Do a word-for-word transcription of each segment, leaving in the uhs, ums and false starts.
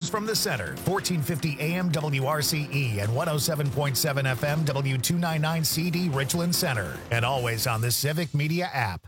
from the center, fourteen fifty A M W R C E and one oh seven point seven F M W two ninety-nine C D Richland Center. And always on the Civic Media app.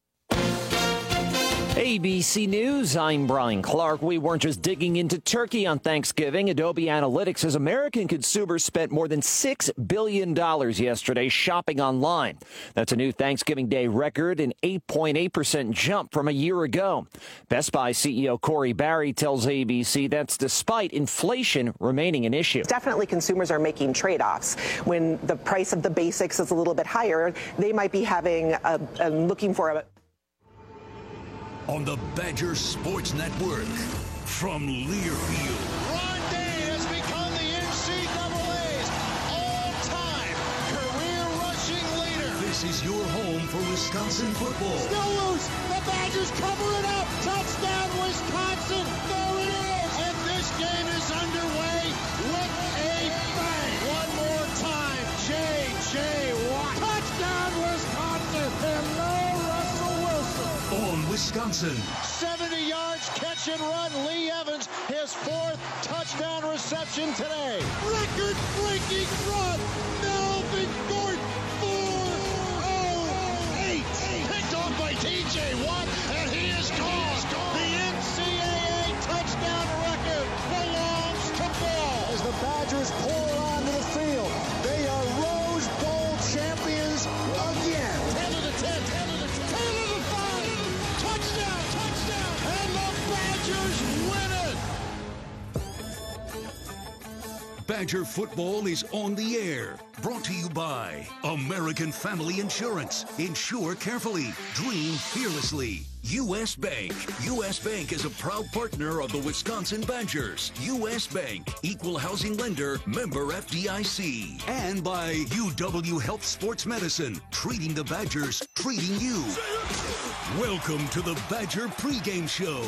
A B C News, I'm Brian Clark. We weren't just digging into turkey on Thanksgiving. Adobe Analytics says American consumers spent more than six billion dollars yesterday shopping online. That's a new Thanksgiving Day record, an eight point eight percent jump from a year ago. Best Buy C E O Corey Barry tells A B C that's despite inflation remaining an issue. Definitely consumers are making trade-offs. When the price of the basics is a little bit higher, they might be having a, a looking for a on the Badger Sports Network from Learfield. Ron Day has become the N C double A's all-time career rushing leader. This is your home for Wisconsin football. Still loose. The Badgers cover it up. Touchdown, Wisconsin. There it is. And this game is underway with a bang. One more time. J J. Watt. Touchdown, Wisconsin. And no Russell Wilson. On Wisconsin. seventy yards, catch and run. Lee Evans, his fourth touchdown reception today. Record-breaking run. Melvin Gordon, four oh eight. Picked off by T J Watt, and he is gone. The N C double A touchdown record belongs to Ball. As the Badgers pour onto the field, they are Rose Bowl champions again. ten to the ten, ten to the ten, ten to the five. Touchdown, touchdown, and the Badgers win it. Badger football is on the air. Brought to you by American Family Insurance. Insure carefully. Dream fearlessly. U S. Bank. U S. Bank is a proud partner of the Wisconsin Badgers. U S. Bank. Equal housing lender. Member F D I C. And by U W Health Sports Medicine. Treating the Badgers. Treating you. Welcome to the Badger pregame show.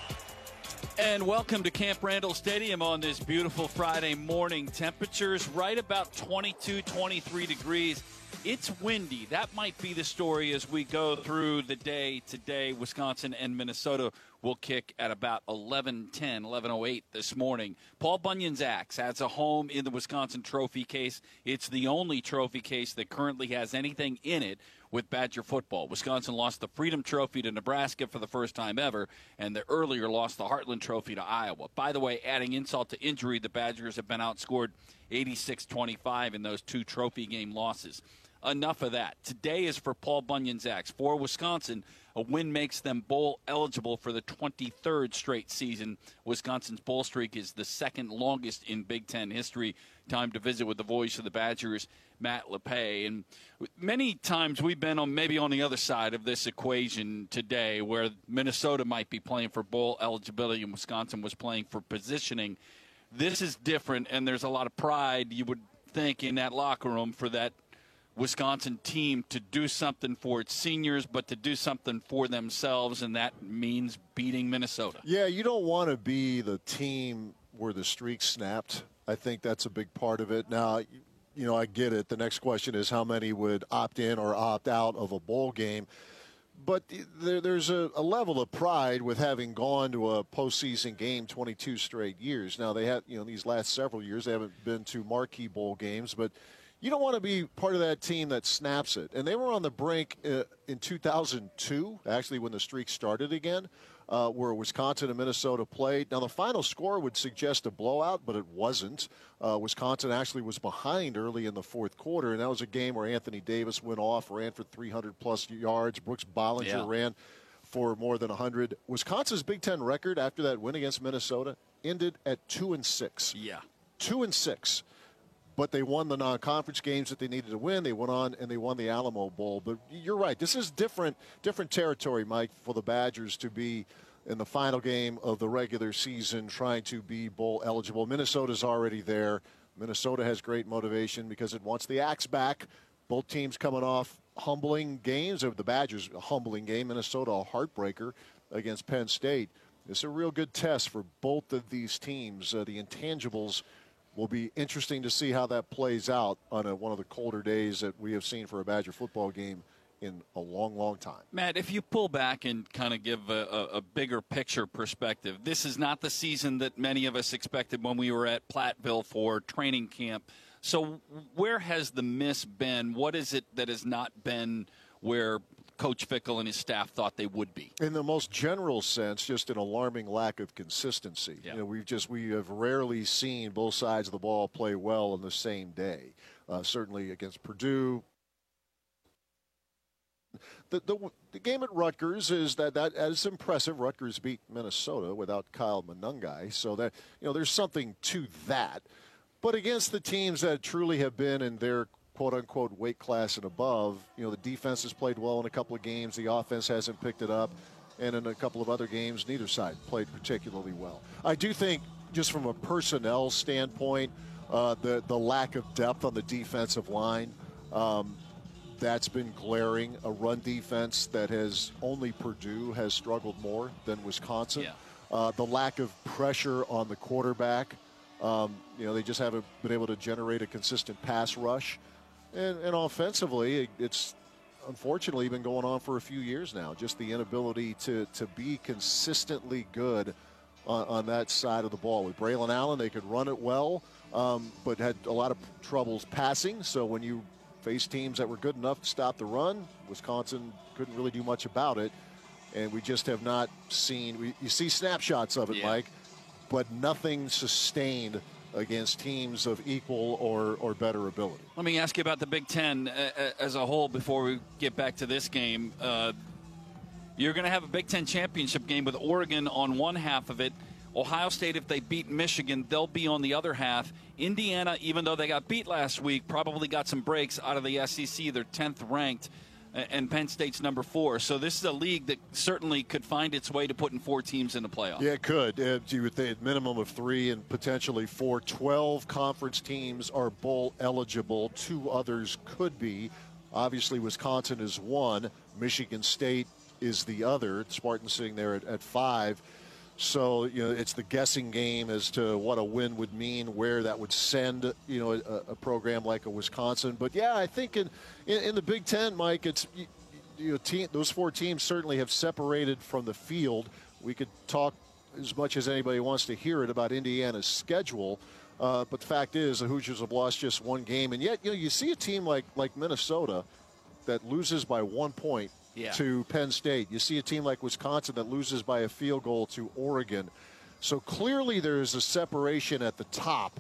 And welcome to Camp Randall Stadium on this beautiful Friday morning. Temperatures right about twenty-two, twenty-three degrees. It's windy. That might be the story as we go through the day today. Wisconsin and Minnesota will kick at about eleven ten, eleven oh eight this morning. Paul Bunyan's Axe has a home in the Wisconsin trophy case. It's the only trophy case that currently has anything in it with Badger football. Wisconsin lost the Freedom Trophy to Nebraska for the first time ever, and they earlier lost the Heartland Trophy to Iowa. By the way, adding insult to injury, the Badgers have been outscored eighty-six twenty-five in those two trophy game losses. Enough of that. Today is for Paul Bunyan's Axe. For Wisconsin, a win makes them bowl eligible for the twenty-third straight season. Wisconsin's bowl streak is the second longest in Big Ten history. Time to visit with the voice of the Badgers, Matt LePay. And many times we've been on maybe on the other side of this equation today, where Minnesota might be playing for bowl eligibility and Wisconsin was playing for positioning. This is different, and there's a lot of pride, you would think, in that locker room for that Wisconsin team to do something for its seniors, but to do something for themselves, and that means beating Minnesota. Yeah, you don't want to be the team where the streak snapped. I think that's a big part of it. Now, you know, I get it. The next question is how many would opt in or opt out of a bowl game. But there, there's a, a level of pride with having gone to a postseason game twenty-two straight years. Now, they had, you know, these last several years, they haven't been to marquee bowl games, but you don't want to be part of that team that snaps it. And they were on the brink uh, in two thousand two, actually, when the streak started again, uh, where Wisconsin and Minnesota played. Now, the final score would suggest a blowout, but it wasn't. Uh, Wisconsin actually was behind early in the fourth quarter, and that was a game where Anthony Davis went off, ran for three hundred plus yards. Brooks Bollinger yeah. ran for more than one hundred. Wisconsin's Big Ten record after that win against Minnesota ended at two and six. Yeah. Two and six. But they won the non-conference games that they needed to win. They went on and they won the Alamo Bowl. But you're right. This is different, different territory, Mike, for the Badgers to be in the final game of the regular season trying to be bowl eligible. Minnesota's already there. Minnesota has great motivation because it wants the Axe back. Both teams coming off humbling games. The Badgers, a humbling game. Minnesota, a heartbreaker against Penn State. It's a real good test for both of these teams. Uh, the intangibles will be interesting to see how that plays out on a, one of the colder days that we have seen for a Badger football game in a long, long time. Matt, if you pull back and kind of give a, a, a bigger picture perspective, this is not the season that many of us expected when we were at Platteville for training camp. So where has the miss been? What is it that has not been where Coach Fickell and his staff thought they would be? In the most general sense, just an alarming lack of consistency. Yeah. You know, we've just we have rarely seen both sides of the ball play well on the same day. Uh, certainly against Purdue. The, the the game at Rutgers is that that is impressive. Rutgers beat Minnesota without Kyle Monangai, so that you know there's something to that. But against the teams that truly have been in their quote unquote weight class and above, you know the defense has played well in a couple of games. The offense hasn't picked it up, and in a couple of other games, neither side played particularly well. I do think, just from a personnel standpoint, uh, the the lack of depth on the defensive line. Um, That's been glaring. A run defense that has only Purdue has struggled more than Wisconsin. Yeah. Uh, the lack of pressure on the quarterback. Um, you know, they just haven't been able to generate a consistent pass rush. And, and offensively, it's unfortunately been going on for a few years now. Just the inability to, to be consistently good on, on that side of the ball. With Braylon Allen, they could run it well, um, but had a lot of troubles passing. So when you face teams that were good enough to stop the run, Wisconsin couldn't really do much about it, and we just have not seen. We, you see snapshots of it, yeah. Mike, but nothing sustained against teams of equal or, or better ability. Let me ask you about the Big Ten uh, as a whole before we get back to this game. Uh, you're going to have a Big Ten championship game with Oregon on one half of it. Ohio State, if they beat Michigan, they'll be on the other half. Indiana, even though they got beat last week, probably got some breaks out of the S E C. They're tenth ranked, and Penn State's number four. So this is a league that certainly could find its way to putting four teams in the playoff. Yeah, it could. Uh, you would think minimum of three and potentially four. twelve conference teams are bowl eligible. Two others could be. Obviously, Wisconsin is one. Michigan State is the other. Spartans sitting there at, at five. So, you know, it's the guessing game as to what a win would mean, where that would send, you know, a, a program like a Wisconsin. But, yeah, I think in, in, in the Big Ten, Mike, it's, you, you know, team, those four teams certainly have separated from the field. We could talk as much as anybody wants to hear it about Indiana's schedule. Uh, but the fact is the Hoosiers have lost just one game. And yet, you know, you see a team like, like Minnesota that loses by one point. Yeah. To Penn State. You see a team like Wisconsin that loses by a field goal to Oregon. So clearly there is a separation at the top,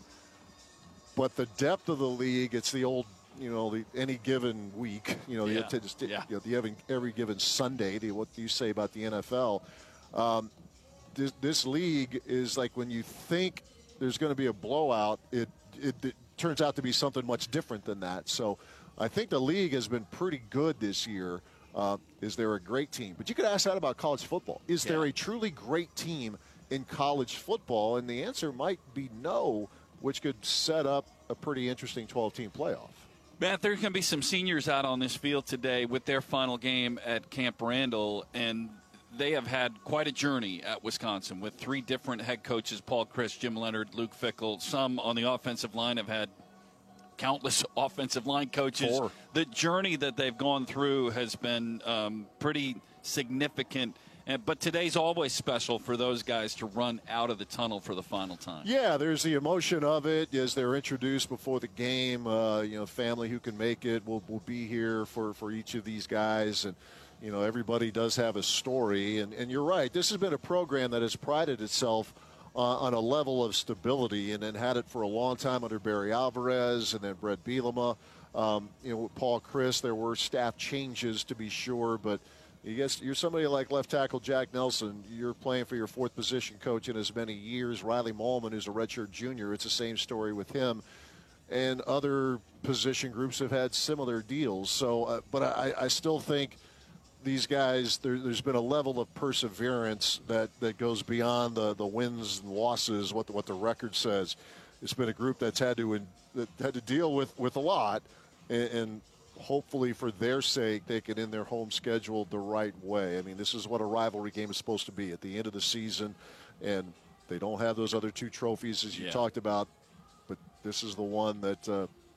but the depth of the league, it's the old, you know, the, any given week, you know, yeah. the, just, yeah. you know, the every, every given Sunday, the, what do you say about the N F L? Um, this, this league is like when you think there's going to be a blowout, it, it, it turns out to be something much different than that. So I think the league has been pretty good this year. Uh, is there a great team? But you could ask that about college football. Is yeah. there a truly great team in college football? And the answer might be no, which could set up a pretty interesting twelve-team playoff. Matt, there's going to be some seniors out on this field today with their final game at Camp Randall, and they have had quite a journey at Wisconsin with three different head coaches, Paul Chryst, Jim Leonhard, Luke Fickell. Some on the offensive line have had countless offensive line coaches. Four. The journey that they've gone through has been um, pretty significant. And, but today's always special for those guys to run out of the tunnel for the final time. Yeah, there's the emotion of it as they're introduced before the game. Uh, you know, family who can make it will will be here for, for each of these guys. And, you know, everybody does have a story. And, and you're right. This has been a program that has prided itself Uh, on a level of stability, and then had it for a long time under Barry Alvarez and then Brett Bielema. Um, you know, with Paul Chryst, there were staff changes to be sure, but you guess you're somebody like left tackle Jack Nelson. You're playing for your fourth position coach in as many years. Riley Mahlman, who's a redshirt junior, it's the same story with him. And other position groups have had similar deals. So, uh, but I, I still think these guys, there, there's been a level of perseverance that, that goes beyond the, the wins and losses, what the, what the record says. It's been a group that's had to in, that had to deal with, with a lot, and, and hopefully for their sake they can end their home schedule the right way. I mean, this is what a rivalry game is supposed to be at the end of the season, and they don't have those other two trophies as you yeah. talked about, but this is the one that uh,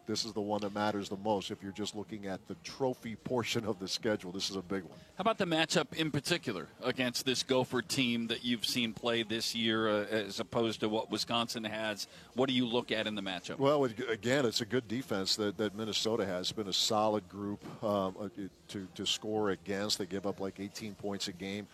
this is the one that matters the most. If you're just looking at the trophy portion of the schedule, this is a big one. How about the matchup in particular against this Gopher team that you've seen play this year uh, as opposed to what Wisconsin has? What do you look at in the matchup? Well, again, it's a good defense that, that Minnesota has. It's been a solid group um, to, to score against. They give up like eighteen points a game.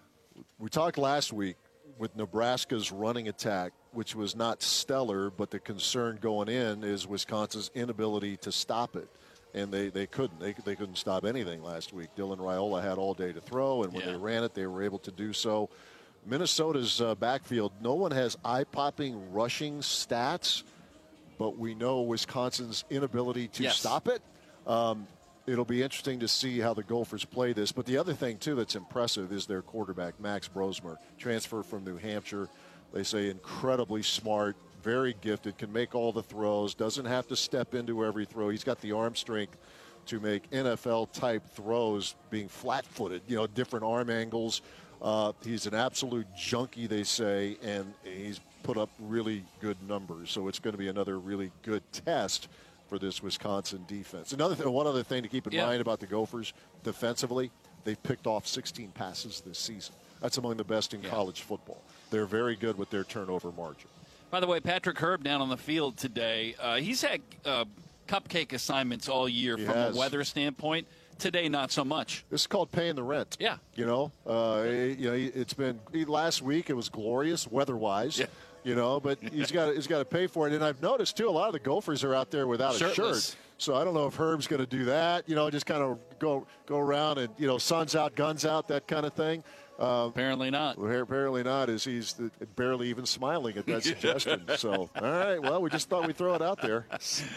We talked last week with Nebraska's running attack, which was not stellar, but the concern going in is Wisconsin's inability to stop it. And they, they couldn't. They, they couldn't stop anything last week. Dylan Raiola had all day to throw, and when yeah. they ran it, they were able to do so. Minnesota's uh, backfield, no one has eye-popping rushing stats, but we know Wisconsin's inability to yes. stop it. Um, It'll be interesting to see how the Gophers play this. But the other thing, too, that's impressive is their quarterback, Max Brosmer, transfer from New Hampshire. They say incredibly smart, very gifted, can make all the throws, doesn't have to step into every throw. He's got the arm strength to make N F L-type throws, being flat-footed, you know, different arm angles. Uh, he's an absolute junkie, they say, and he's put up really good numbers. So it's going to be another really good test for this Wisconsin defense. Another th- one other thing to keep in yeah. mind about the Gophers defensively, they've picked off sixteen passes this season. That's among the best in yeah. college football. They're very good with their turnover margin. By the way, Patrick Herb down on the field today, uh, he's had uh, cupcake assignments all year he from has. a weather standpoint. Today, not so much. This is called paying the rent. Yeah. You know, uh, it, you know, it's been last week. It was glorious weather-wise. Yeah. You know, but he's got he's got to pay for it. And I've noticed too, a lot of the Gophers are out there without Shirtless. a shirt. So I don't know if Herb's going to do that. You know, just kind of go go around and you know, sun's out, guns out, that kind of thing. Uh, apparently not. Apparently not. Is he's barely even smiling at that suggestion. So, all right. Well, we just thought we'd throw it out there.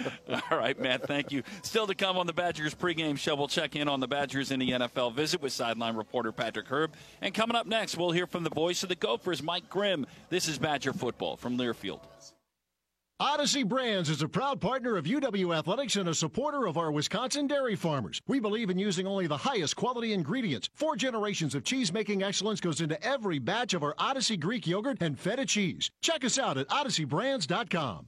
All right, Matt. Thank you. Still to come on the Badgers pregame show, we'll check in on the Badgers in the N F L visit with sideline reporter Patrick Herb. And coming up next, we'll hear from the voice of the Gophers, Mike Grimm. This is Badger football from Learfield. Odyssey Brands is a proud partner of U W Athletics and a supporter of our Wisconsin dairy farmers. We believe in using only the highest quality ingredients. Four generations of cheese-making excellence goes into every batch of our Odyssey Greek yogurt and feta cheese. Check us out at odyssey brands dot com.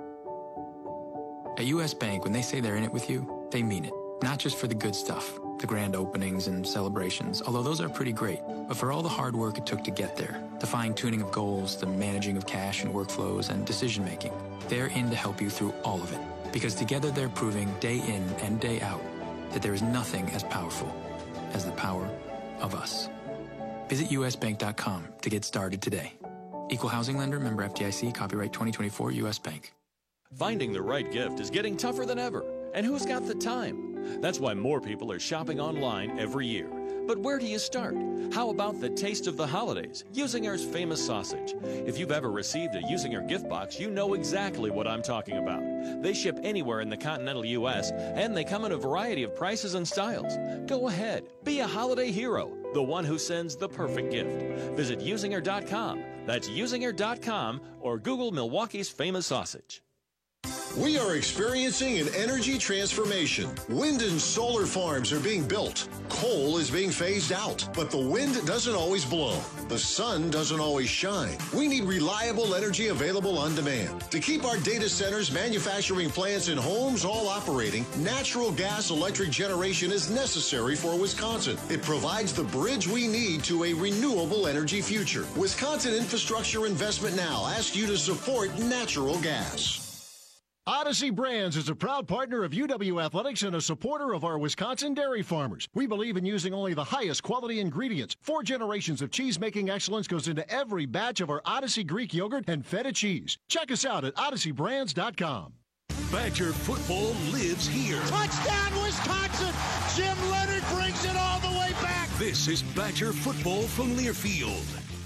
At U S Bank, when they say they're in it with you, they mean it. Not just for the good stuff, the grand openings and celebrations, although those are pretty great, but for all the hard work it took to get there, the fine-tuning of goals, the managing of cash and workflows, and decision-making. They're in to help you through all of it, because together they're proving day in and day out that there is nothing as powerful as the power of us. Visit U S bank dot com to get started today. Equal housing lender, member F D I C, copyright twenty twenty-four, U S Bank. Finding the right gift is getting tougher than ever. And who's got the time? That's why more people are shopping online every year. But where do you start? How about the taste of the holidays, Usinger's famous sausage? If you've ever received a Usinger gift box, you know exactly what I'm talking about. They ship anywhere in the continental U S, and they come in a variety of prices and styles. Go ahead, be a holiday hero, the one who sends the perfect gift. Visit usinger dot com. That's usinger dot com, or Google Milwaukee's famous sausage. We are experiencing an energy transformation. Wind and solar farms are being built. Coal is being phased out. But the wind doesn't always blow. The sun doesn't always shine. We need reliable energy available on demand. To keep our data centers, manufacturing plants, and homes all operating, natural gas electric generation is necessary for Wisconsin. It provides the bridge we need to a renewable energy future. Wisconsin Infrastructure Investment Now asks you to support natural gas. Odyssey Brands is a proud partner of U W Athletics and a supporter of our Wisconsin dairy farmers. We believe in using only the highest quality ingredients. Four generations of cheese-making excellence goes into every batch of our Odyssey Greek yogurt and feta cheese. Check us out at odyssey brands dot com. Badger football lives here. Touchdown, Wisconsin! Jim Leonard brings it all the way back. This is Badger football from Learfield.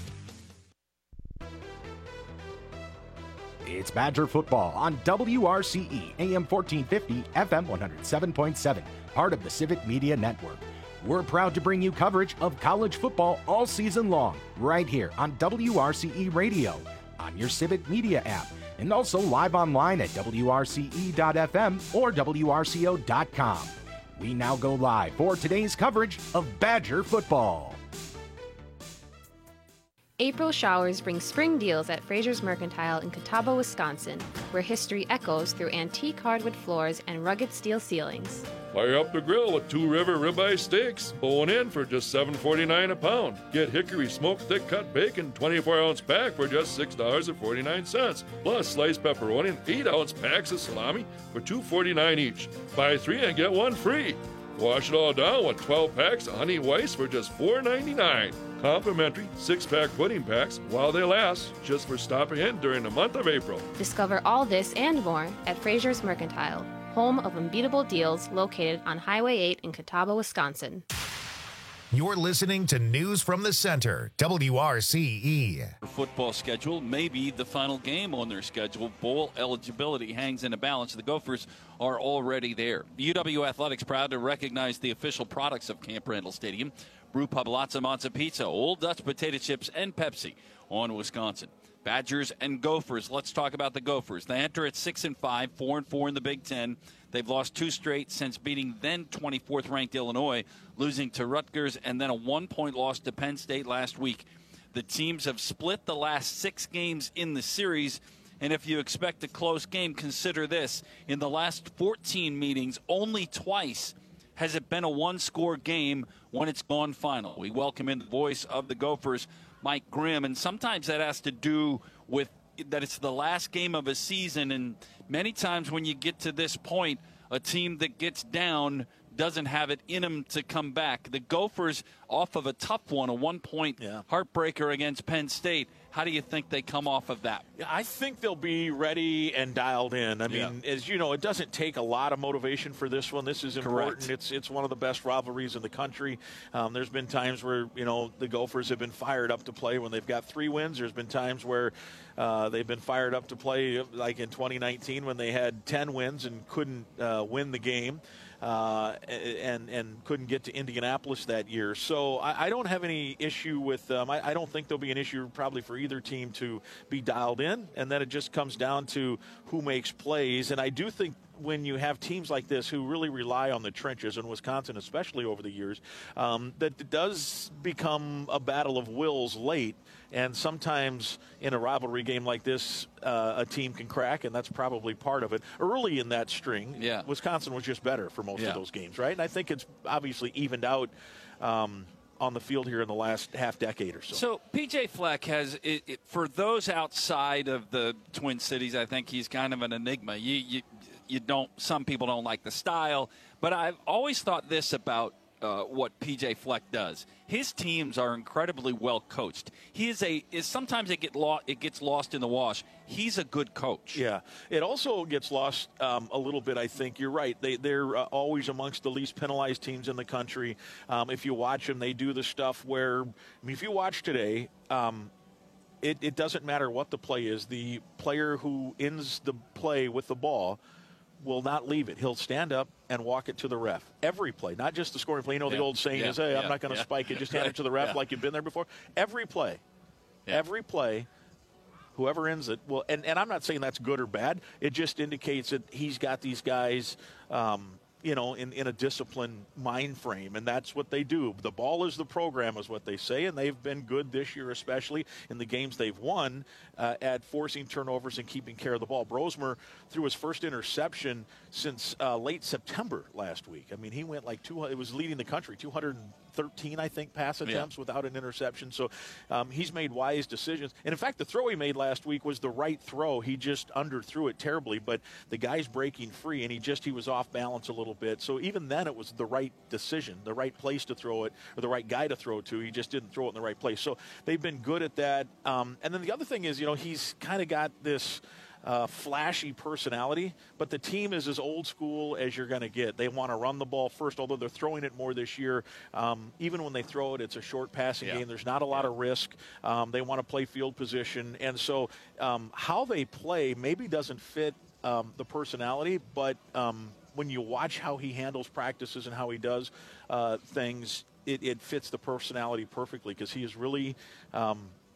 It's Badger football on W R C E, A M fourteen fifty, F M one oh seven point seven, part of the Civic Media Network. We're proud to bring you coverage of college football all season long, right here on W R C E Radio, on your Civic Media app, and also live online at W R C E dot F M or W R C O dot com. We now go live for today's coverage of Badger football. April showers bring spring deals at Fraser's Mercantile in Catawba, Wisconsin, where history echoes through antique hardwood floors and rugged steel ceilings. Fire up the grill with Two River ribeye steaks, bone in for just seven forty-nine a pound. Get Hickory smoked thick cut bacon, twenty-four ounce pack for just six dollars and forty-nine cents. Plus sliced pepperoni and eight ounce packs of salami for two forty-nine each. Buy three and get one free. Wash it all down with twelve packs of Honey Weiss for just four ninety-nine. Complimentary six-pack pudding packs while they last, just for stopping in during the month of April. Discover all this and more at Fraser's Mercantile, home of unbeatable deals located on Highway eight in Catawba, Wisconsin. You're listening to News from the Center, W R C E. Football schedule, maybe the final game on their schedule. Bowl eligibility hangs in a balance. The Gophers are already there. U W Athletics proud to recognize the official products of Camp Randall Stadium. Brew Pub Lots of Monza Pizza, Old Dutch Potato Chips, and Pepsi on Wisconsin. Badgers and Gophers. Let's talk about the Gophers. They enter at six and five, four and four in the Big Ten. They've lost two straight since beating then twenty-fourth ranked Illinois, losing to Rutgers, and then a one-point loss to Penn State last week. The teams have split the last six games in the series, and if you expect a close game, consider this. In the last fourteen meetings, only twice has it been a one-score game when it's gone final. We welcome in the voice of the Gophers, Mike Grimm, and sometimes that has to do with that it's the last game of a season, and many times when you get to this point, a team that gets down doesn't have it in them to come back. The Gophers, off of a tough one, a one-point yeah. heartbreaker against Penn State. How do you think they come off of that? I think they'll be ready and dialed in. I mean, yeah. as you know, it doesn't take a lot of motivation for this one. This is important. Correct. It's it's one of the best rivalries in the country. Um, there's been times where, you know, the Gophers have been fired up to play when they've got three wins. There's been times where uh, they've been fired up to play, like in twenty nineteen when they had ten wins and couldn't uh, win the game. Uh, and and couldn't get to Indianapolis that year. So I, I don't have any issue with them. I, I don't think there'll be an issue probably for either team to be dialed in, and then it just comes down to who makes plays. And I do think when you have teams like this who really rely on the trenches, in Wisconsin especially over the years, um, that it does become a battle of wills late. And sometimes in a rivalry game like this, uh, a team can crack, and that's probably part of it. Early in that string, yeah. Wisconsin was just better for most yeah. of those games, right? And I think it's obviously evened out um, on the field here in the last half decade or so. So P J Fleck has, it, it, for those outside of the Twin Cities, I think he's kind of an enigma. You, you, you don't. Some people don't like the style, but I've always thought this about Uh, what P J Fleck does. His teams are incredibly well coached. He is a is sometimes it get lo- it gets lost in the wash. He's a good coach. Yeah, it also gets lost um, a little bit. I think you're right. They they're uh, always amongst the least penalized teams in the country. Um, if you watch them, they do the stuff where I mean, if you watch today. Um, it, it doesn't matter what the play is. The player who ends the play with the ball will not leave it. He'll stand up and walk it to the ref. Every play, not just the scoring play. You know, yeah. the old saying yeah. is, hey, yeah. I'm not going to yeah. spike it. Just hand it to the ref yeah. like you've been there before. Every play, yeah. every play, whoever ends it, well, and, and I'm not saying that's good or bad. It just indicates that he's got these guys, um, you know, in, in a disciplined mind frame, and that's what they do. The ball is the program is what they say, and they've been good this year, especially in the games they've won uh, at forcing turnovers and keeping care of the ball. Brosmer threw his first interception since uh, late September last week. I mean, he went like two hundred, it was leading the country, two hundred thirteen, I think, pass attempts yeah. without an interception. So um, he's made wise decisions. And, in fact, the throw he made last week was the right throw. He just underthrew it terribly, but the guy's breaking free, and he just he was off balance a little bit. So even then it was the right decision, the right place to throw it, or the right guy to throw to. He just didn't throw it in the right place. So they've been good at that. Um, and then the other thing is, you know, he's kind of got this – Uh, flashy personality, but the team is as old school as you're going to get. They want to run the ball first, although they're throwing it more this year. Um, even when they throw it, it's a short passing yeah. game. There's not a lot yeah. of risk. Um, they want to play field position. And so um, how they play maybe doesn't fit um, the personality, but um, when you watch how he handles practices and how he does uh, things, it, it fits the personality perfectly because he is really um, –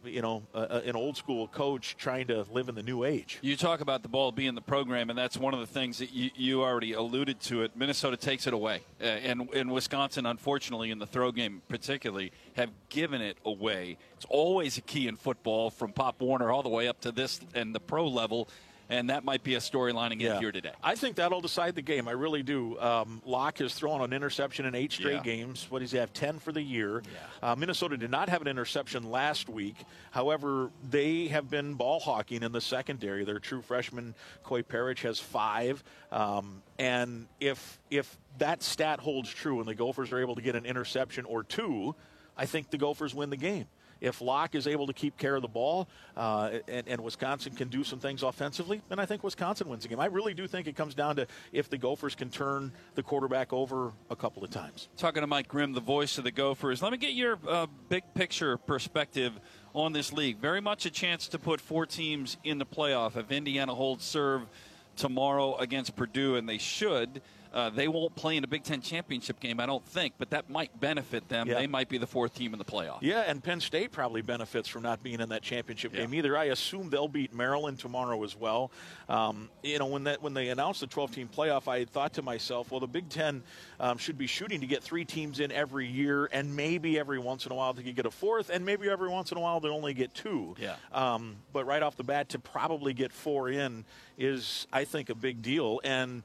you know, a, an old school coach trying to live in the new age. You talk about the ball being the program, and that's one of the things that you, you already alluded to it. Minnesota takes it away. Uh, and, and Wisconsin, unfortunately, in the throw game particularly, have given it away. It's always a key in football from Pop Warner all the way up to this and the pro level. And that might be a storyline again yeah. here today. I think that'll decide the game. I really do. Um, Locke has thrown an interception in eight straight yeah. games. What does he have, ten for the year? Yeah. Uh, Minnesota did not have an interception last week. However, they have been ball hawking in the secondary. Their true freshman, Coy Parrish, has five. Um, and if if that stat holds true and the Gophers are able to get an interception or two, I think the Gophers win the game. If Locke is able to keep care of the ball uh, and, and Wisconsin can do some things offensively, then I think Wisconsin wins the game. I really do think it comes down to if the Gophers can turn the quarterback over a couple of times. Talking to Mike Grimm, the voice of the Gophers. Let me get your uh, big picture perspective on this league. Very much a chance to put four teams in the playoff. If Indiana holds serve tomorrow against Purdue, and they should, Uh, they won't play in a Big Ten championship game, I don't think, but that might benefit them. Yeah. They might be the fourth team in the playoff. Yeah, and Penn State probably benefits from not being in that championship yeah. game either. I assume they'll beat Maryland tomorrow as well. Um, you know, when that when they announced the twelve-team playoff, I thought to myself, well, the Big Ten um, should be shooting to get three teams in every year, and maybe every once in a while they could get a fourth, and maybe every once in a while they only get two. Yeah. Um, but right off the bat, to probably get four in is, I think, a big deal. And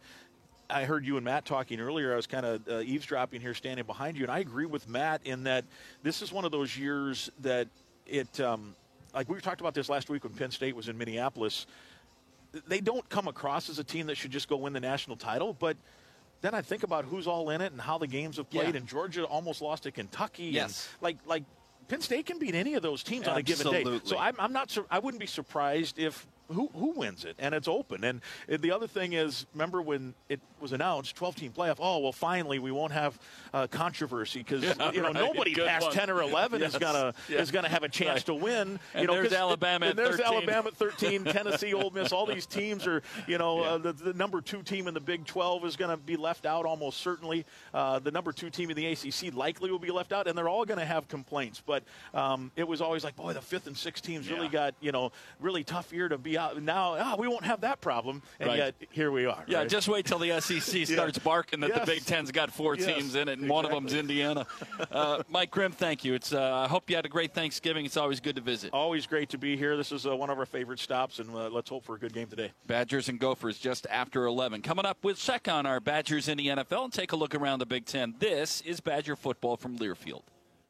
I heard you and Matt talking earlier. I was kind of uh, eavesdropping here, standing behind you, and I agree with Matt in that this is one of those years that it, um, like we talked about this last week when Penn State was in Minneapolis, they don't come across as a team that should just go win the national title, but then I think about who's all in it and how the games have played, yeah. and Georgia almost lost to Kentucky. Yes. And like, like Penn State can beat any of those teams Absolutely. on a given day. So I'm, I'm not, I wouldn't be surprised if Who who wins it, and it's open. And the other thing is, remember when it was announced, twelve-team playoff, oh, well, finally we won't have uh, controversy because yeah, you know right. nobody Good past one. ten or eleven yes. is gonna yeah. is gonna have a chance right. to win. And you know, there's Alabama it, at and there's thirteen. Alabama at thirteen, Tennessee, Ole Miss. All these teams are, you know, yeah. uh, the, the number two team in the Big twelve is going to be left out almost certainly. Uh, the number two team in the A C C likely will be left out, and they're all going to have complaints. But um, it was always like, boy, the fifth and sixth teams yeah. really got, you know, really tough year to be out. Now, oh, we won't have that problem. And right. yet, here we are. Yeah, right? just wait till the S E C starts yeah. barking that yes. the Big Ten's got four yes. teams in it, and exactly. one of them's Indiana. Uh, Mike Grimm, thank you. It's uh, I hope you had a great Thanksgiving. It's always good to visit. Always great to be here. This is uh, one of our favorite stops, and uh, let's hope for a good game today. Badgers and Gophers just after eleven. Coming up, we'll check on our Badgers in the N F L and take a look around the Big Ten. This is Badger football from Learfield.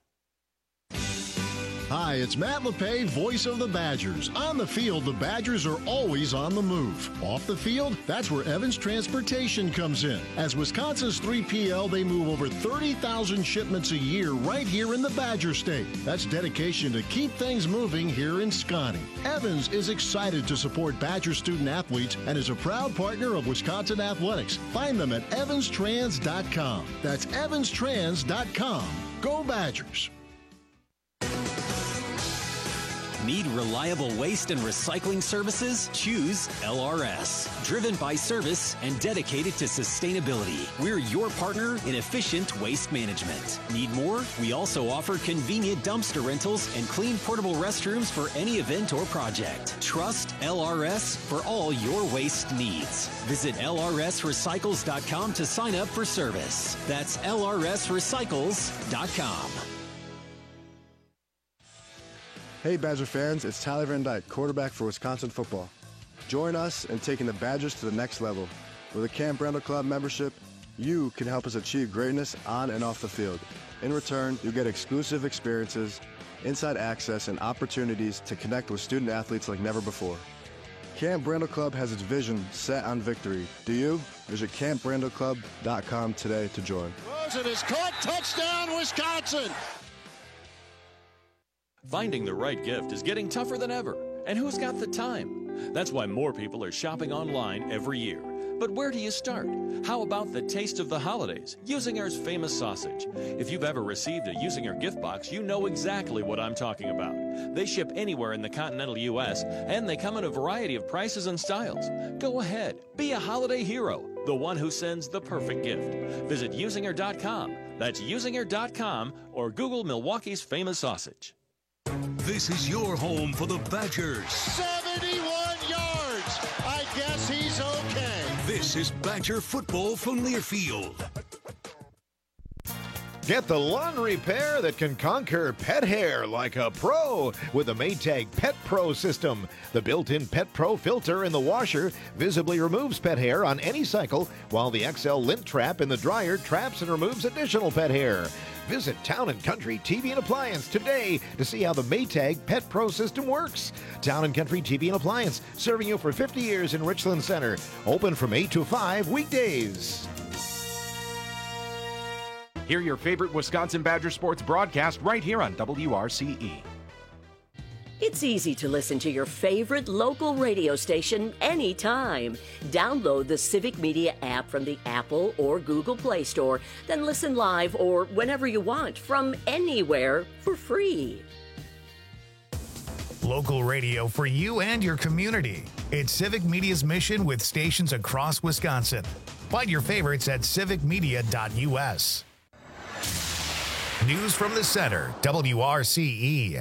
Hi, it's Matt LePay, voice of the Badgers. On the field, the Badgers are always on the move. Off the field, that's where Evans Transportation comes in. As Wisconsin's three P L, they move over thirty thousand shipments a year right here in the Badger State. That's dedication to keep things moving here in Scotty. Evans is excited to support Badger student athletes and is a proud partner of Wisconsin Athletics. Find them at evans trans dot com. That's evans trans dot com. Go Badgers! Need reliable waste and recycling services? Choose L R S. Driven by service and dedicated to sustainability. We're your partner in efficient waste management. Need more? We also offer convenient dumpster rentals and clean portable restrooms for any event or project. Trust L R S for all your waste needs. Visit L R S recycles dot com to sign up for service. That's L R S recycles dot com. Hey Badger fans, it's Tyler Van Dyke, quarterback for Wisconsin football. Join us in taking the Badgers to the next level. With a Camp Randall Club membership, you can help us achieve greatness on and off the field. In return, you'll get exclusive experiences, inside access, and opportunities to connect with student athletes like never before. Camp Randall Club has its vision set on victory. Do you? Visit camp randall club dot com today to join. Rosen is caught, touchdown Wisconsin! Finding the right gift is getting tougher than ever. And who's got the time? That's why more people are shopping online every year. But where do you start? How about the taste of the holidays, Usinger's famous sausage? If you've ever received a Usinger gift box, you know exactly what I'm talking about. They ship anywhere in the continental U S, and they come in a variety of prices and styles. Go ahead, be a holiday hero, the one who sends the perfect gift. Visit usinger dot com. That's usinger dot com, or Google Milwaukee's famous sausage. This is your home for the Badgers. seventy-one yards. I guess he's okay. This is Badger football from Learfield. Get the lawn repair that can conquer pet hair like a pro with the Maytag Pet Pro system. The built-in Pet Pro filter in the washer visibly removes pet hair on any cycle, while the X L lint trap in the dryer traps and removes additional pet hair. Visit Town and Country T V and Appliance today to see how the Maytag Pet Pro system works. Town and Country T V and Appliance, serving you for fifty years in Richland Center. Open from eight to five weekdays. Hear your favorite Wisconsin Badger sports broadcast right here on W R C E. It's easy to listen to your favorite local radio station anytime. Download the Civic Media app from the Apple or Google Play Store, then listen live or whenever you want from anywhere for free. Local radio for you and your community. It's Civic Media's mission with stations across Wisconsin. Find your favorites at civic media dot U S. News from the center, W R C E.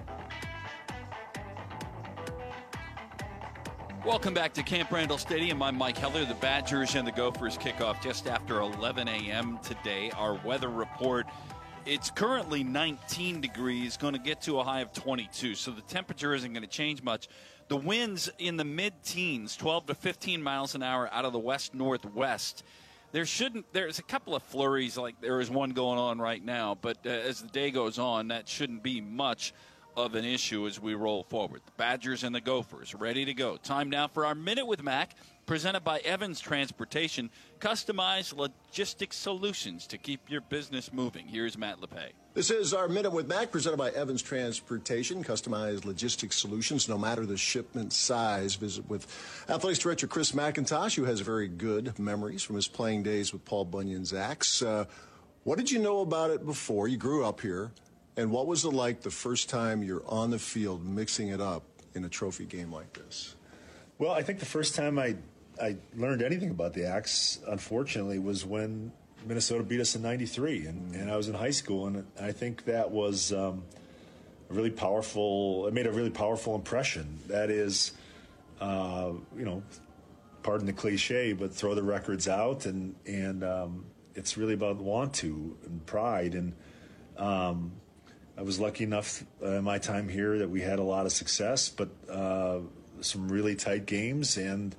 Welcome back to Camp Randall Stadium. I'm Mike Heller. The Badgers and the Gophers kick off just after eleven a.m. today. Our weather report, it's currently nineteen degrees, going to get to a high of twenty-two, so the temperature isn't going to change much. The winds in the mid-teens, twelve to fifteen miles an hour out of the west-northwest. There shouldn't, there's a couple of flurries, like there is one going on right now, but uh, as the day goes on, that shouldn't be much of an issue as we roll forward. The Badgers and the Gophers ready to go. Time now for our Minute with Mac, presented by Evans Transportation, customized logistics solutions to keep your business moving. Here's Matt LePay. This is our Minute with Mac, presented by Evans Transportation, customized logistics solutions, no matter the shipment size. Visit with Athletics Director Chris McIntosh, who has very good memories from his playing days with Paul Bunyan's Axe. Uh, what did you know about it before? You grew up here. And what was it like the first time you're on the field mixing it up in a trophy game like this? Well, I think the first time I I learned anything about the Axe, unfortunately, was when Minnesota beat us in ninety-three, and, and I was in high school, and I think that was um, a really powerful, it made a really powerful impression. That is, uh, you know, pardon the cliche, but throw the records out, and, and um, it's really about want to and pride, and um, I was lucky enough uh, in my time here that we had a lot of success, but uh, some really tight games and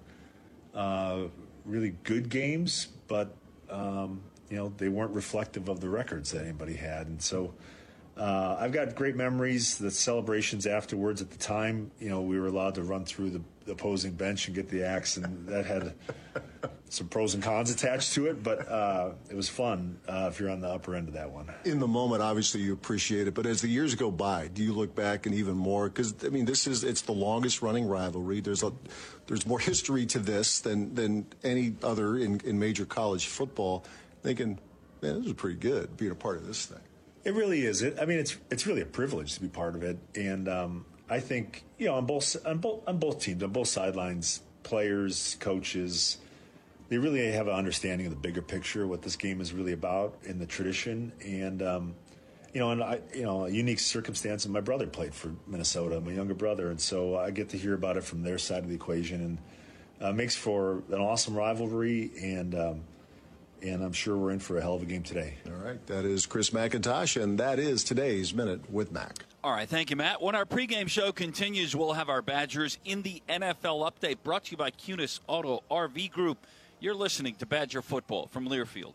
uh, really good games, but um, you know, they weren't reflective of the records that anybody had. And so uh, I've got great memories. The celebrations afterwards. At the time, you know, we were allowed to run through the, the opposing bench and get the Axe, and that had some pros and cons attached to it, but uh, it was fun uh, if you're on the upper end of that one. In the moment, obviously, you appreciate it, but as the years go by, do you look back and even more? Because, I mean, this is, it's the longest running rivalry. There's a, there's more history to this than, than any other in, in major college football. Thinking, man, this is pretty good, being a part of this thing. It really is. It, I mean, it's it's really a privilege to be part of it, and um, I think, you know, on both on both on both teams, on both sidelines, players, coaches, they really have an understanding of the bigger picture, what this game is really about in the tradition, and um, you know, and I, you know, a unique circumstance. And my brother played for Minnesota, my younger brother, and so I get to hear about it from their side of the equation, and uh, makes for an awesome rivalry, and um, and I'm sure we're in for a hell of a game today. All right, that is Chris McIntosh, and that is today's Minute with Mac. All right, thank you, Matt. When our pregame show continues, we'll have our Badgers in the N F L update, brought to you by Cunis Auto R V Group. You're listening to Badger Football from Learfield.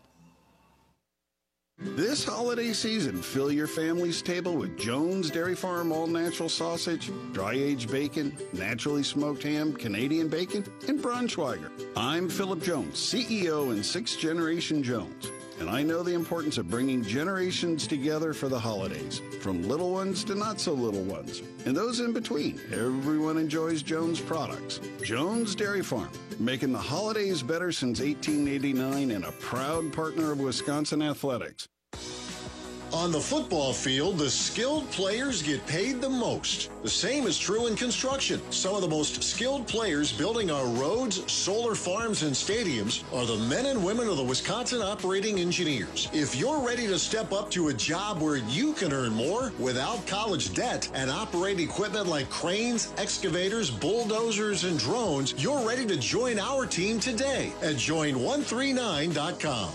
This holiday season, fill your family's table with Jones Dairy Farm all-natural sausage, dry-aged bacon, naturally smoked ham, Canadian bacon, and Braunschweiger. I'm Philip Jones, C E O and sixth generation Jones, and I know the importance of bringing generations together for the holidays, from little ones to not-so-little ones, and those in between. Everyone enjoys Jones products. Jones Dairy Farm, making the holidays better since eighteen eighty-nine and a proud partner of Wisconsin Athletics. On the football field, the skilled players get paid the most. The same is true in construction. Some of the most skilled players building our roads, solar farms, and stadiums are the men and women of the Wisconsin Operating Engineers. If you're ready to step up to a job where you can earn more without college debt and operate equipment like cranes, excavators, bulldozers, and drones, you're ready to join our team today at join one three nine dot com.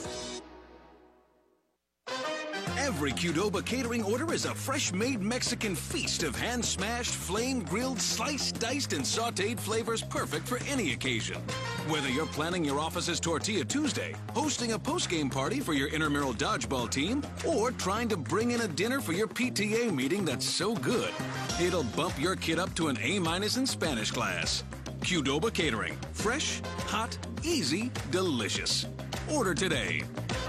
Every Qdoba catering order is a fresh-made Mexican feast of hand-smashed, flame-grilled, sliced, diced, and sautéed flavors perfect for any occasion. Whether you're planning your office's Tortilla Tuesday, hosting a post-game party for your intramural dodgeball team, or trying to bring in a dinner for your P T A meeting that's so good, it'll bump your kid up to an A-minus in Spanish class. Qdoba Catering. Fresh, hot, easy, delicious. Order today.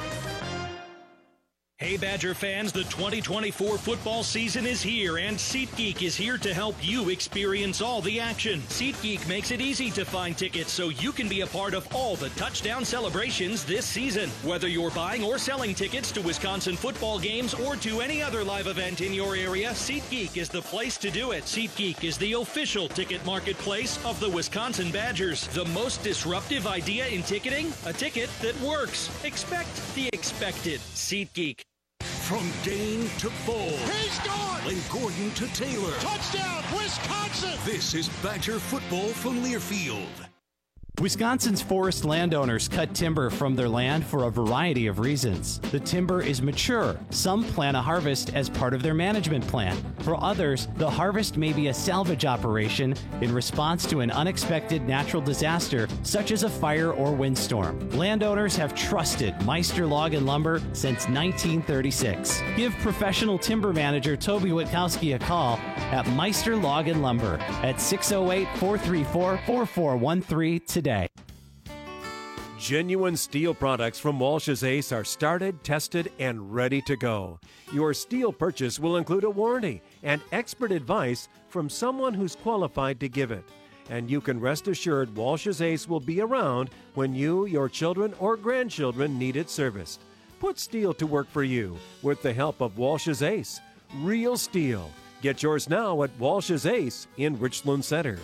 Hey Badger fans, the twenty twenty-four football season is here and SeatGeek is here to help you experience all the action. SeatGeek makes it easy to find tickets so you can be a part of all the touchdown celebrations this season. Whether you're buying or selling tickets to Wisconsin football games or to any other live event in your area, SeatGeek is the place to do it. SeatGeek is the official ticket marketplace of the Wisconsin Badgers. The most disruptive idea in ticketing? A ticket that works. Expect the expected. SeatGeek. From Dane to Bull. He's gone! Lane Gordon to Taylor. Touchdown, Wisconsin! This is Badger football from Learfield. Wisconsin's forest landowners cut timber from their land for a variety of reasons. The timber is mature. Some plan a harvest as part of their management plan. For others, the harvest may be a salvage operation in response to an unexpected natural disaster, such as a fire or windstorm. Landowners have trusted Meister Log and Lumber since nineteen thirty-six. Give professional timber manager Toby Witkowski a call at Meister Log and Lumber at six oh eight, four three four, four four one three today. Genuine steel products from Walsh's Ace are started, tested, and ready to go. Your steel purchase will include a warranty and expert advice from someone who's qualified to give it. And you can rest assured Walsh's Ace will be around when you, your children, or grandchildren need it serviced. Put steel to work for you with the help of Walsh's Ace. Real steel. Get yours now at Walsh's Ace in Richland Center.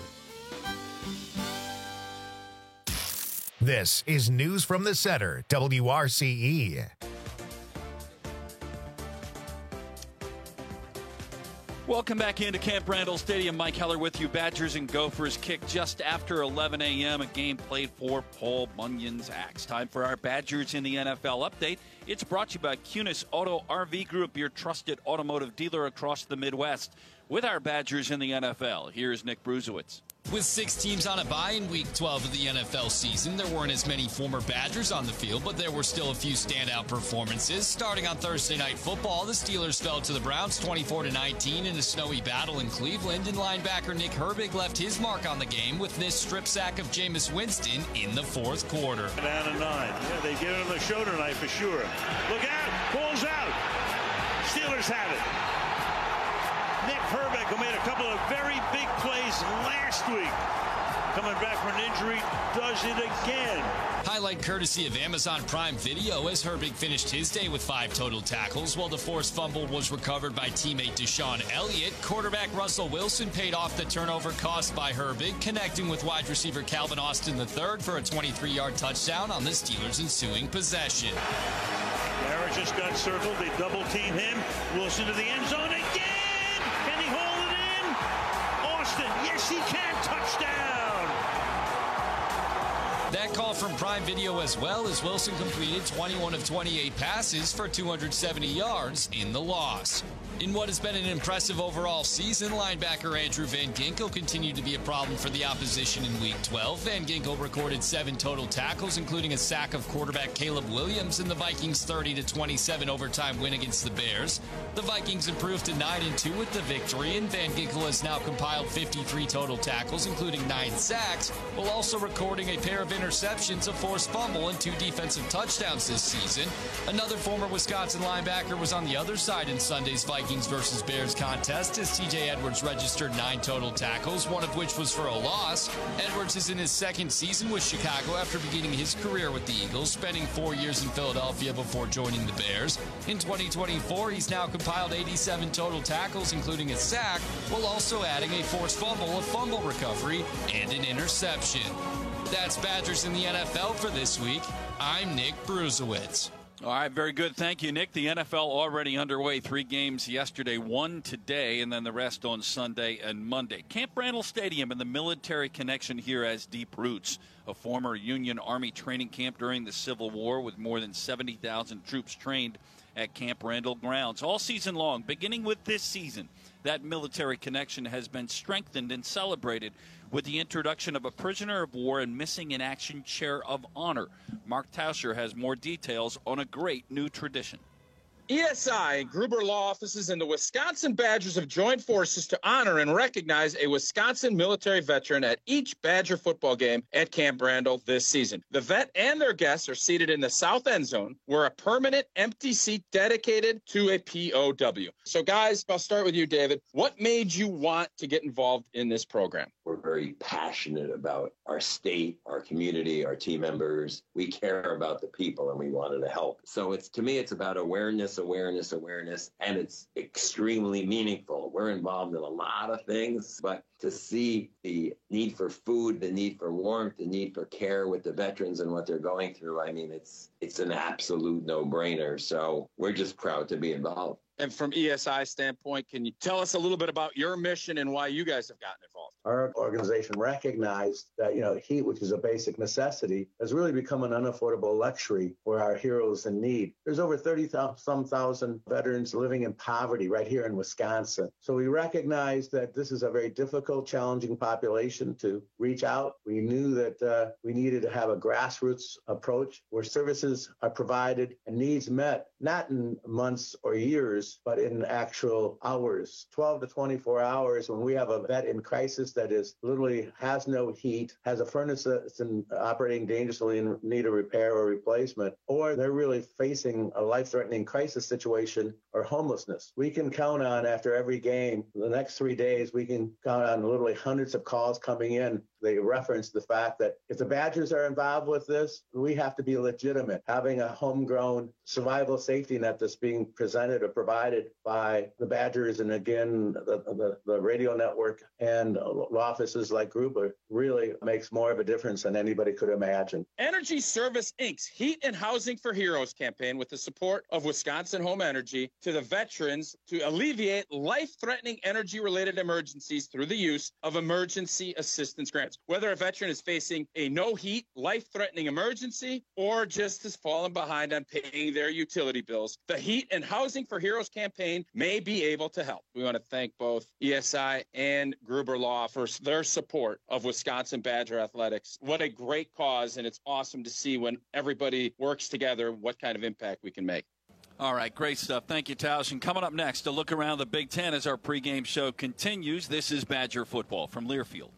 This is News from the Center, W R C E. Welcome back into Camp Randall Stadium. Mike Heller with you. Badgers and Gophers kick just after eleven a.m. A game played for Paul Bunyan's Axe. Time for our Badgers in the N F L update. It's brought to you by Kunis Auto R V Group, your trusted automotive dealer across the Midwest. With our Badgers in the N F L, here's Nick Bruzewitz. With six teams on a bye in Week twelve of the N F L season, there weren't as many former Badgers on the field, but there were still a few standout performances. Starting on Thursday Night Football, the Steelers fell to the Browns twenty-four to nineteen in a snowy battle in Cleveland, and linebacker Nick Herbig left his mark on the game with this strip sack of Jameis Winston in the fourth quarter. Down to nine. Yeah, they give him the shoulder knife for sure. Look out! Ball's out! Steelers have it. Nick Herbig, who made a couple of very big plays last week, coming back from an injury, does it again. Highlight courtesy of Amazon Prime Video as Herbig finished his day with five total tackles, while the forced fumble was recovered by teammate Deshaun Elliott. Quarterback Russell Wilson paid off the turnover caused by Herbig, connecting with wide receiver Calvin Austin the third for a twenty-three-yard touchdown on the Steelers' ensuing possession. Garrett just got circled. They double-team him. Wilson to the end zone again. Can he hold it in? Austin, yes he can. Touchdown. That call from Prime Video as well, as Wilson completed twenty-one of twenty-eight passes for two hundred seventy yards in the loss. In what has been an impressive overall season, linebacker Andrew Van Ginkel continued to be a problem for the opposition in Week twelve. Van Ginkel recorded seven total tackles, including a sack of quarterback Caleb Williams in the Vikings' thirty to twenty-seven overtime win against the Bears. The Vikings improved to nine and two with the victory, and Van Ginkel has now compiled fifty-three total tackles, including nine sacks, while also recording a pair of interceptions, a forced fumble, and two defensive touchdowns this season. Another former Wisconsin linebacker was on the other side in Sunday's Vikings versus Bears contest as T J Edwards registered nine total tackles, one of which was for a loss. Edwards is in his second season with Chicago after beginning his career with the Eagles, spending four years in Philadelphia before joining the Bears. In twenty twenty-four, he's now compiled eighty-seven total tackles, including a sack, while also adding a forced fumble, a fumble recovery, and an interception. That's Badgers in the N F L for this week. I'm Nick Brusewitz. All right, very good. Thank you, Nick. The N F L already underway. Three games yesterday, one today, and then the rest on Sunday and Monday. Camp Randall Stadium and the military connection here has deep roots. A former Union Army training camp during the Civil War with more than seventy thousand troops trained at Camp Randall grounds. All season long, beginning with this season, that military connection has been strengthened and celebrated with the introduction of a prisoner of war and missing in action chair of honor. Mark Tauscher has more details on a great new tradition. E S I, Gruber Law Offices, and the Wisconsin Badgers have joined forces to honor and recognize a Wisconsin military veteran at each Badger football game at Camp Randall this season. The vet and their guests are seated in the south end zone, where a permanent empty seat dedicated to a P O W. So, guys, I'll start with you, David. What made you want to get involved in this program? We're very passionate about our state, our community, our team members. We care about the people, and we wanted to help. So, it's to me, it's about awareness, awareness, awareness, and it's extremely meaningful. We're involved in a lot of things, but to see the need for food, the need for warmth, the need for care with the veterans and what they're going through, I mean, it's it's an absolute no-brainer. So we're just proud to be involved. And from E S I standpoint, can you tell us a little bit about your mission and why you guys have gotten involved? Our organization recognized that, you know, heat, which is a basic necessity, has really become an unaffordable luxury for our heroes in need. There's over thirty some thousand veterans living in poverty right here in Wisconsin. So we recognize that this is a very difficult, challenging population to reach out. We knew that uh, we needed to have a grassroots approach where services are provided and needs met, not in months or years, but in actual hours, twelve to twenty-four hours. When we have a vet in crisis that is literally has no heat, has a furnace that's in, operating dangerously in need of repair or replacement, or they're really facing a life-threatening crisis situation or homelessness. We can count on, after every game, the next three days, we can count on literally hundreds of calls coming in. They reference the fact that if the Badgers are involved with this, we have to be legitimate. Having a homegrown survival safety net that's being presented or provided by the Badgers, and again, the, the, the radio network and offices like Gruber, really makes more of a difference than anybody could imagine. Energy Service Incorporated's Heat and Housing for Heroes campaign, with the support of Wisconsin Home Energy, to the veterans to alleviate life-threatening energy-related emergencies through the use of emergency assistance grants. Whether a veteran is facing a no-heat, life-threatening emergency, or just has fallen behind on paying their utility bills, the Heat and Housing for Heroes campaign may be able to help. We want to thank both E S I and Gruber Law for their support of Wisconsin Badger athletics. What a great cause, and it's awesome to see when everybody works together what kind of impact we can make. All right, great stuff. Thank you, Tausch. And coming up next, to look around the Big Ten as our pregame show continues. This is Badger football from Learfield.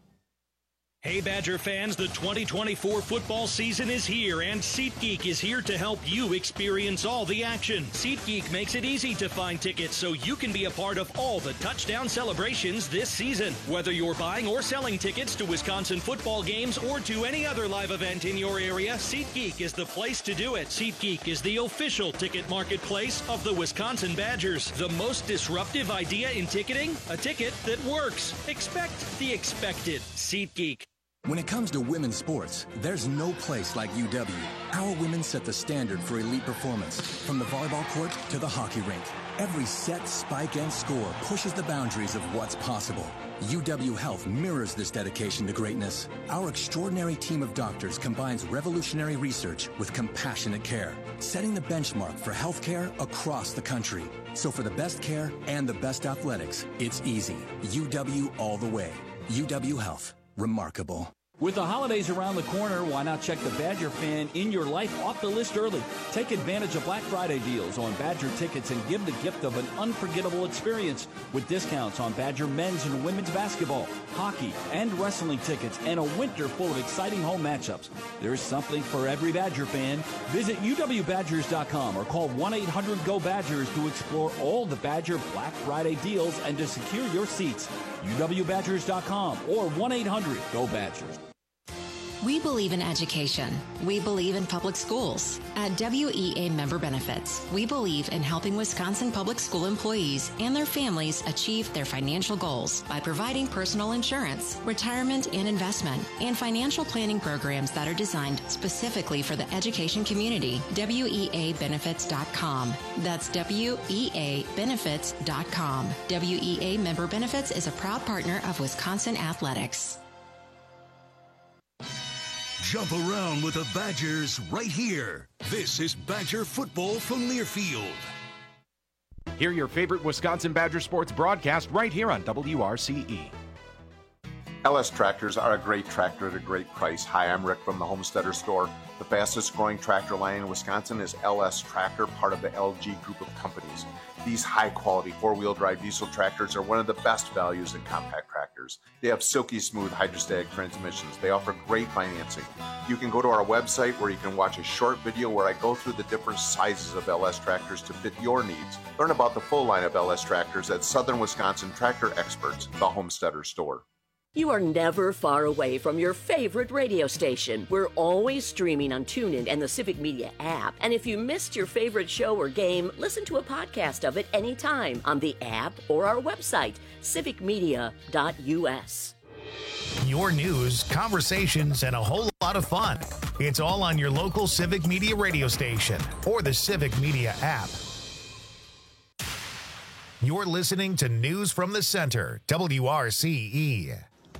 Hey, Badger fans, the twenty twenty-four football season is here, and SeatGeek is here to help you experience all the action. SeatGeek makes it easy to find tickets so you can be a part of all the touchdown celebrations this season. Whether you're buying or selling tickets to Wisconsin football games or to any other live event in your area, SeatGeek is the place to do it. SeatGeek is the official ticket marketplace of the Wisconsin Badgers. The most disruptive idea in ticketing? A ticket that works. Expect the expected. SeatGeek. When it comes to women's sports, there's no place like U W. Our women set the standard for elite performance, from the volleyball court to the hockey rink. Every set, spike, and score pushes the boundaries of what's possible. U W Health mirrors this dedication to greatness. Our extraordinary team of doctors combines revolutionary research with compassionate care, setting the benchmark for healthcare across the country. So for the best care and the best athletics, it's easy. U W all the way. U W Health. Remarkable. With the holidays around the corner, why not check the Badger fan in your life off the list early? Take advantage of Black Friday deals on Badger tickets and give the gift of an unforgettable experience with discounts on Badger men's and women's basketball, hockey, and wrestling tickets, and a winter full of exciting home matchups. There's something for every Badger fan. Visit U W Badgers dot com or call one eight hundred go Badgers to explore all the Badger Black Friday deals and to secure your seats. U W Badgers dot com or one eight hundred go Badgers. We believe in education. We believe in public schools. At W E A Member Benefits, we believe in helping Wisconsin public school employees and their families achieve their financial goals by providing personal insurance, retirement and investment, and financial planning programs that are designed specifically for the education community. W E A benefits dot com. That's W E A benefits dot com. W E A Member Benefits is a proud partner of Wisconsin Athletics. Jump around with the Badgers right here. This is Badger football from Learfield. Hear your favorite Wisconsin Badger sports broadcast right here on W R C E. L S tractors are a great tractor at a great price. Hi, I'm Rick from the Homesteader Store. The fastest growing tractor line in Wisconsin is L S Tractor, part of the L G group of companies. These high-quality four-wheel drive diesel tractors are one of the best values in compact tractors. They have silky smooth hydrostatic transmissions. They offer great financing. You can go to our website where you can watch a short video where I go through the different sizes of L S tractors to fit your needs. Learn about the full line of L S tractors at Southern Wisconsin Tractor Experts, the Homesteader Store. You are never far away from your favorite radio station. We're always streaming on TuneIn and the Civic Media app. And if you missed your favorite show or game, listen to a podcast of it anytime on the app or our website, civic media dot U S. Your news, conversations, and a whole lot of fun. It's all on your local Civic Media radio station or the Civic Media app. You're listening to News from the Center, W R C E.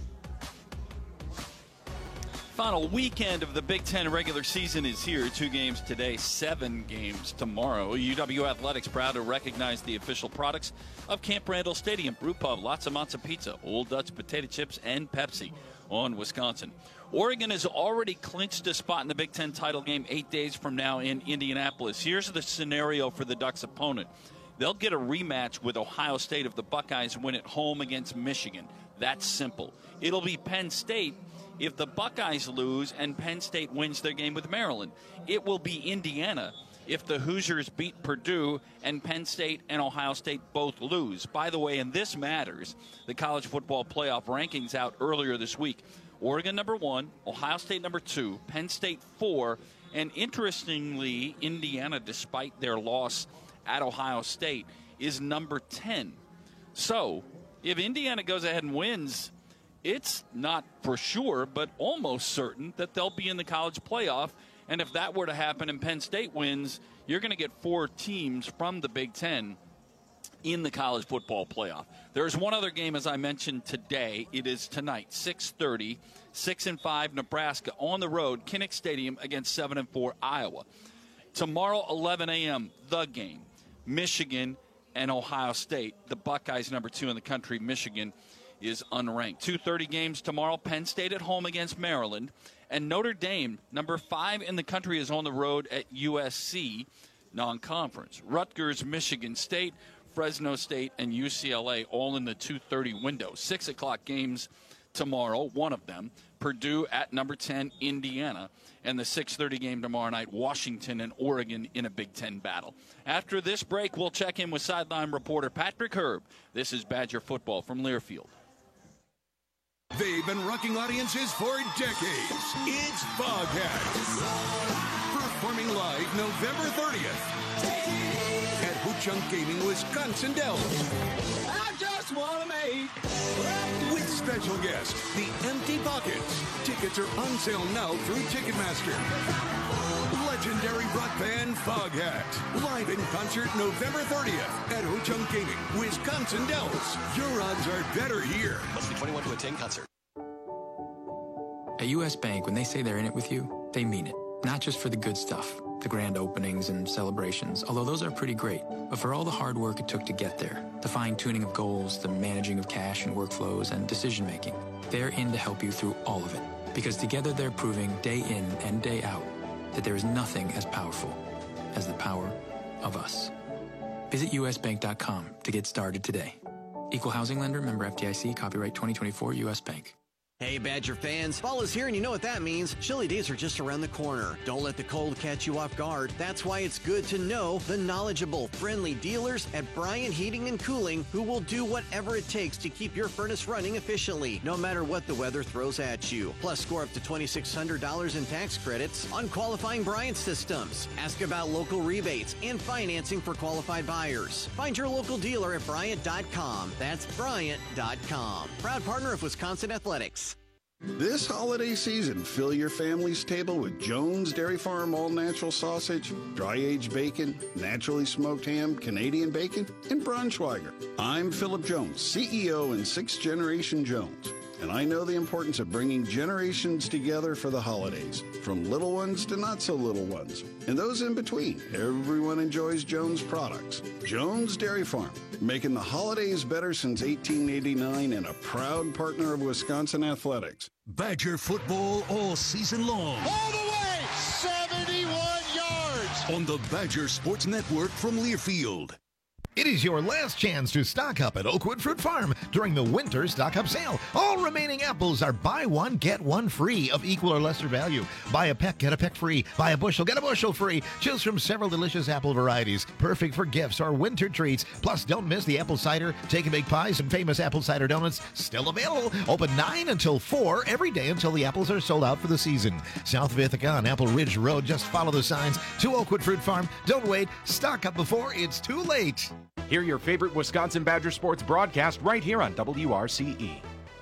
Final weekend of the Big Ten regular season is here. Two games today, seven games tomorrow. U W Athletics proud to recognize the official products of Camp Randall Stadium. Brew Pub, lots of matzo pizza, Old Dutch potato chips, and Pepsi on Wisconsin. Oregon has already clinched a spot in the Big Ten title game eight days from now in Indianapolis. Here's the scenario for the Ducks' opponent. They'll get a rematch with Ohio State if the Buckeyes win at home against Michigan. That's simple. It'll be Penn State if the Buckeyes lose and Penn State wins their game with Maryland. It will be Indiana if the Hoosiers beat Purdue and Penn State and Ohio State both lose. By the way, and this matters, the college football playoff rankings out earlier this week. Oregon number one, Ohio State number two, Penn State four, and interestingly, Indiana, despite their loss at Ohio State, is number ten. So, if Indiana goes ahead and wins, it's not for sure, but almost certain that they'll be in the college playoff. And if that were to happen and Penn State wins, you're going to get four teams from the Big Ten in the college football playoff. There's one other game, as I mentioned today. It is tonight, six thirty, six and five Nebraska on the road, Kinnick Stadium against seven and four Iowa. Tomorrow, eleven a.m., the game, Michigan and Ohio State. The Buckeyes, number two in the country. Michigan is unranked. two thirty games tomorrow, Penn State at home against Maryland. And Notre Dame, number five in the country, is on the road at U S C, non-conference. Rutgers, Michigan State, Fresno State, and U C L A all in the two thirty window. six o'clock games tomorrow, one of them. Purdue at number ten, Indiana. And the six thirty game tomorrow night, Washington and Oregon in a Big Ten battle. After this break, we'll check in with sideline reporter Patrick Herb. This is Badger football from Learfield. They've been rocking audiences for decades. It's Foghat. Performing live November thirtieth at Ho-Chunk Gaming, Wisconsin Dells. I just want to make. With special guest, the Empty Pockets. Tickets are on sale now through Ticketmaster. Legendary rock band Foghat. Live in concert November thirtieth at Ho-Chunk Gaming, Wisconsin Dells. Your odds are better here. Must be twenty-one to attend concert. At U S Bank, when they say they're in it with you, they mean it. Not just for the good stuff, the grand openings and celebrations, although those are pretty great, but for all the hard work it took to get there, the fine-tuning of goals, the managing of cash and workflows, and decision-making. They're in to help you through all of it. Because together they're proving day in and day out that there is nothing as powerful as the power of us. Visit U S bank dot com to get started today. Equal housing lender, member F D I C, copyright twenty twenty-four, U S Bank. Hey, Badger fans, fall is here and you know what that means. Chilly days are just around the corner. Don't let the cold catch you off guard. That's why it's good to know the knowledgeable, friendly dealers at Bryant Heating and Cooling who will do whatever it takes to keep your furnace running efficiently, no matter what the weather throws at you. Plus, score up to two thousand six hundred dollars in tax credits on qualifying Bryant systems. Ask about local rebates and financing for qualified buyers. Find your local dealer at Bryant dot com. That's Bryant dot com. Proud partner of Wisconsin Athletics. This holiday season, fill your family's table with Jones Dairy Farm all-natural sausage, dry-aged bacon, naturally smoked ham, Canadian bacon, and Braunschweiger. I'm Philip Jones, C E O and sixth generation Jones, and I know the importance of bringing generations together for the holidays, from little ones to not-so-little ones, and those in between. Everyone enjoys Jones products. Jones Dairy Farm, making the holidays better since eighteen eighty-nine and a proud partner of Wisconsin Athletics. Badger football all season long. All the way, seventy-one yards. On the Badger Sports Network from Learfield. It is your last chance to stock up at Oakwood Fruit Farm during the winter stock up sale. All remaining apples are buy one, get one free of equal or lesser value. Buy a peck, get a peck free. Buy a bushel, get a bushel free. Choose from several delicious apple varieties, perfect for gifts or winter treats. Plus, don't miss the apple cider, take and bake pies, and famous apple cider donuts still available. Open nine until four every day until the apples are sold out for the season. South of Ithaca on Apple Ridge Road. Just follow the signs to Oakwood Fruit Farm. Don't wait. Stock up before it's too late. Hear your favorite Wisconsin Badger sports broadcast right here on W R C E.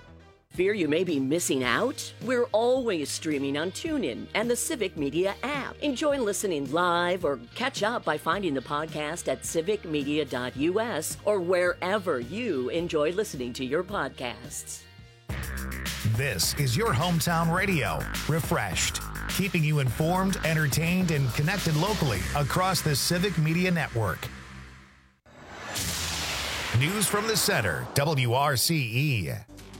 Fear you may be missing out? We're always streaming on TuneIn and the Civic Media app. Enjoy listening live or catch up by finding the podcast at civic media dot U S or wherever you enjoy listening to your podcasts. This is your hometown radio, refreshed, keeping you informed, entertained, and connected locally across the Civic Media Network. News from the center, W R C E.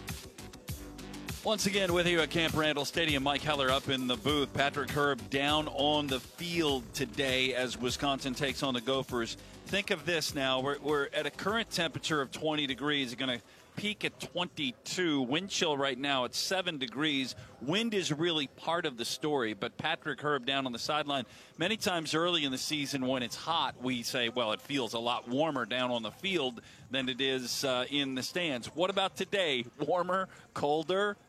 Once again with you at Camp Randall Stadium, Mike Heller up in the booth. Patrick Herb down on the field today as Wisconsin takes on the Gophers. Think of this now. We're, we're at a current temperature of twenty degrees. It's going to peak at twenty-two. Wind chill right now at seven degrees. Wind is really part of the story, but Patrick Herb down on the sideline. Many times early in the season when it's hot, we say, well, it feels a lot warmer down on the field than it is uh, in the stands. What about today? Warmer, colder?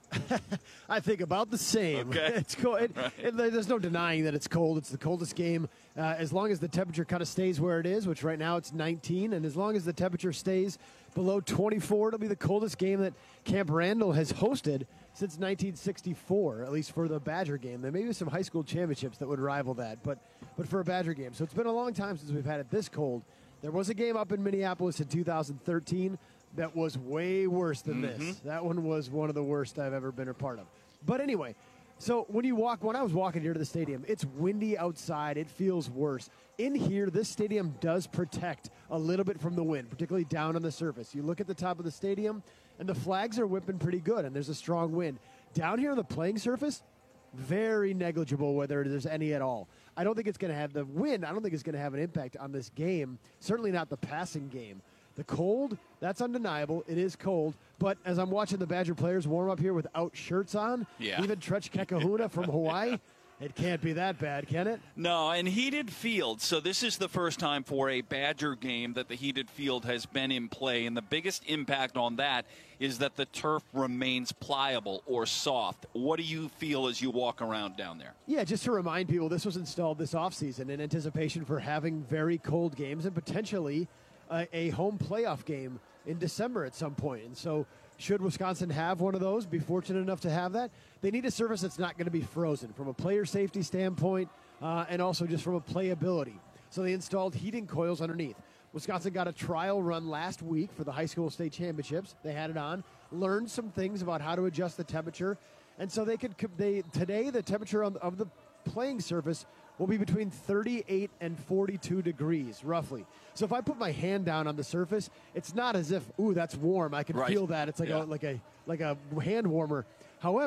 I think about the same. Okay. It's cold. It, right. it, there's no denying that it's cold. It's the coldest game. Uh, as long as the temperature kind of stays where it is, which right now it's nineteen, and as long as the temperature stays below twenty-four, it'll be the coldest game that Camp Randall has hosted since nineteen sixty-four, at least for the Badger game. There may be some high school championships that would rival that, but but for a Badger game. So it's been a long time since we've had it this cold. There was a game up in Minneapolis in two thousand thirteen that was way worse than Mm-hmm. this. That one was one of the worst I've ever been a part of. But anyway, so when you walk, when I was walking here to the stadium, it's windy outside. It feels worse. In here, this stadium does protect a little bit from the wind, particularly down on the surface. You look at the top of the stadium, and the flags are whipping pretty good, and there's a strong wind. Down here on the playing surface, very negligible whether there's any at all. I don't think it's going to have the wind. I don't think it's going to have an impact on this game, certainly not the passing game. The cold, that's undeniable. It is cold. But as I'm watching the Badger players warm up here without shirts on, Yeah. even Trech Kekahuna from Hawaii, it can't be that bad, can it? No, and heated field. So this is the first time for a Badger game that the heated field has been in play. And the biggest impact on that is that the turf remains pliable or soft. What do you feel as you walk around down there? Yeah, just to remind people, this was installed this offseason in anticipation for having very cold games and potentially a, a home playoff game in December at some point. And so should Wisconsin have one of those, be fortunate enough to have that, they need a surface that's not going to be frozen from a player safety standpoint uh, and also just from a playability. So they installed heating coils underneath. Wisconsin got a trial run last week for the high school state championships. They had it on, learned some things about how to adjust the temperature. And so they could, they today the temperature on, of the playing surface will be between thirty-eight and forty-two degrees, roughly. So if I put my hand down on the surface, it's not as if, ooh, that's warm. I can Right. feel that. It's like Yeah. a like a like a hand warmer. However,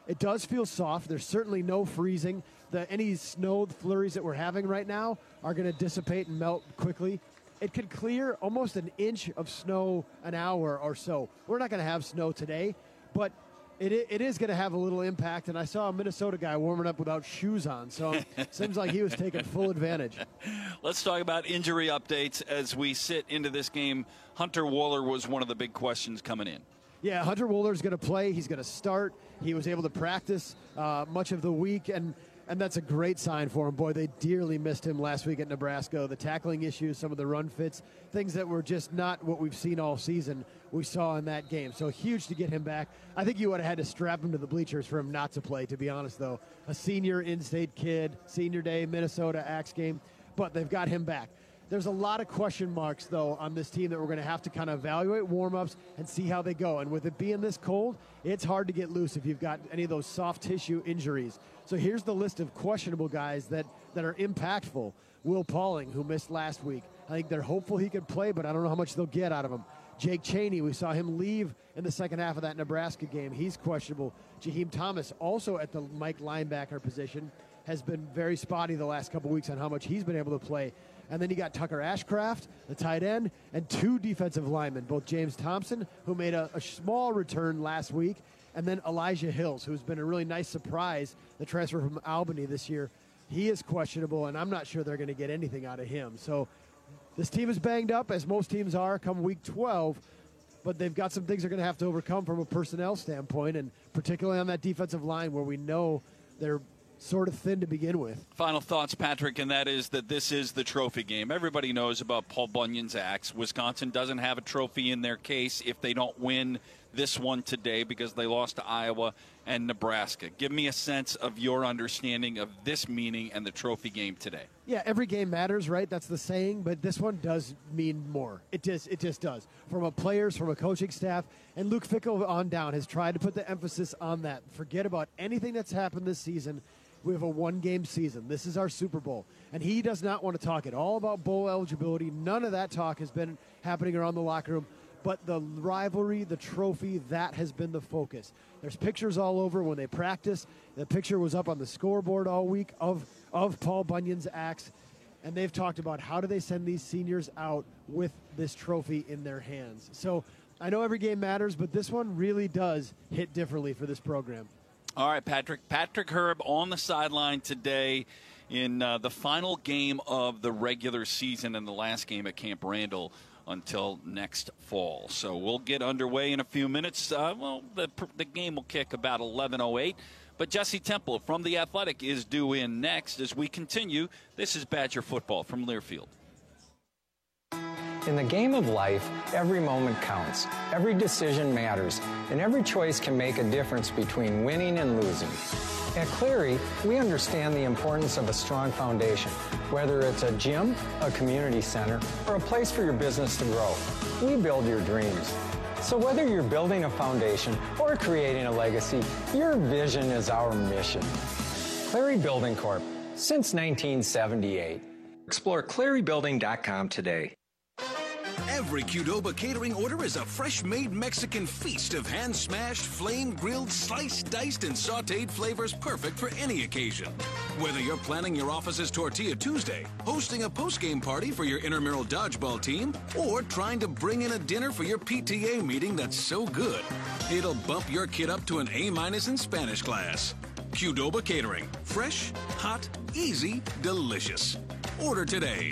It does feel soft. There's certainly no freezing. The, any snow flurries that we're having right now are going to dissipate and melt quickly. It could clear almost an inch of snow an hour or so. We're not going to have snow today, but it, it is going to have a little impact. And I saw a Minnesota guy warming up without shoes on, so it seems like he was taking full advantage. Let's talk about injury updates as we sit into this game. Hunter Wohler was one of the big questions coming in. Yeah, Hunter Wohler's going to play. He's going to start. He was able to practice uh, much of the week, and and that's a great sign for him. Boy, they dearly missed him last week at Nebraska. The tackling issues, some of the run fits, things that were just not what we've seen all season, we saw in that game. So huge to get him back. I think you would have had to strap him to the bleachers for him not to play, to be honest, though. A senior in-state kid, senior day, Minnesota Axe game, but they've got him back. There's a lot of question marks, though, on this team that we're going to have to kind of evaluate warm-ups and see how they go. And with it being this cold, it's hard to get loose if you've got any of those soft tissue injuries. So here's the list of questionable guys that, that are impactful. Will Pauling, who missed last week. I think they're hopeful he could play, but I don't know how much they'll get out of him. Jake Chaney, we saw him leave in the second half of that Nebraska game. He's questionable. Jaheim Thomas, also at the Mike linebacker position, has been very spotty the last couple weeks on how much he's been able to play. And then you got Tucker Ashcraft, the tight end, and two defensive linemen, both James Thompson, who made a, a small return last week, and then Elijah Hills, who's been a really nice surprise, the transfer from Albany this year. He is questionable, and I'm not sure they're going to get anything out of him. So this team is banged up, as most teams are, come week twelve, but they've got some things they're going to have to overcome from a personnel standpoint, and particularly on that defensive line where we know they're sort of thin to begin with. Final thoughts, Patrick, and that is that this is the trophy game. Everybody knows about Paul Bunyan's axe. Wisconsin doesn't have a trophy in their case if they don't win this one today because they lost to Iowa and Nebraska. Give me a sense of your understanding of this meaning and the trophy game today. Yeah, every game matters, right? That's the saying, but this one does mean more. It just, it just does. From a players, from a coaching staff, and Luke Fickell on down has tried to put the emphasis on that. Forget about anything that's happened this season. We have a one-game season. This is our Super Bowl. And he does not want to talk at all about bowl eligibility. None of that talk has been happening around the locker room. But the rivalry, the trophy, that has been the focus. There's pictures all over when they practice. The picture was up on the scoreboard all week of, of Paul Bunyan's axe. And they've talked about how do they send these seniors out with this trophy in their hands. So I know every game matters, but this one really does hit differently for this program. All right, Patrick. Patrick Herb on the sideline today in uh, the final game of the regular season and the last game at Camp Randall until next fall. So we'll get underway in a few minutes. Uh, well, the, the game will kick about eleven oh eight. But Jesse Temple from The Athletic is due in next as we continue. This is Badger Football from Learfield. In the game of life, every moment counts, every decision matters, and every choice can make a difference between winning and losing. At Cleary, we understand the importance of a strong foundation, whether it's a gym, a community center, or a place for your business to grow. We build your dreams. So whether you're building a foundation or creating a legacy, your vision is our mission. Cleary Building Corp, since nineteen seventy-eight. Explore Cleary Building dot com today. Every Qdoba catering order is a fresh-made Mexican feast of hand-smashed, flame-grilled, sliced, diced, and sautéed flavors perfect for any occasion. Whether you're planning your office's Tortilla Tuesday, hosting a post-game party for your intramural dodgeball team, or trying to bring in a dinner for your P T A meeting that's so good, it'll bump your kid up to an A-minus in Spanish class. Qdoba Catering. Fresh, hot, easy, delicious. Order today.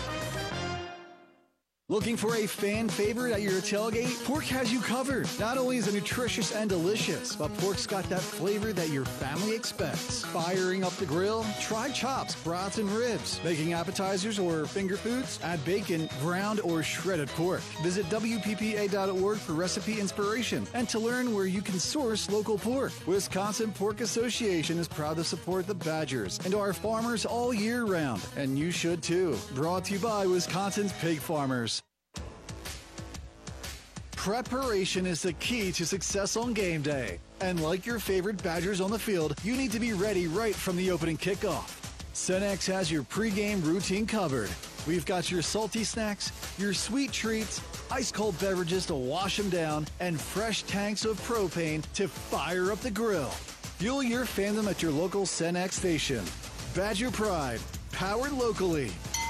Looking for a fan favorite at your tailgate? Pork has you covered. Not only is it nutritious and delicious, but pork's got that flavor that your family expects. Firing up the grill? Try chops, brats, and ribs. Making appetizers or finger foods? Add bacon, ground, or shredded pork. Visit W P P A dot org for recipe inspiration and to learn where you can source local pork. Wisconsin Pork Association is proud to support the Badgers and our farmers all year round, and you should too. Brought to you by Wisconsin's Pig Farmers. Preparation is the key to success on game day. And like your favorite Badgers on the field, you need to be ready right from the opening kickoff. Cenex has your pregame routine covered. We've got your salty snacks, your sweet treats, ice-cold beverages to wash them down, and fresh tanks of propane to fire up the grill. Fuel your fandom at your local Cenex station. Badger Pride, powered locally.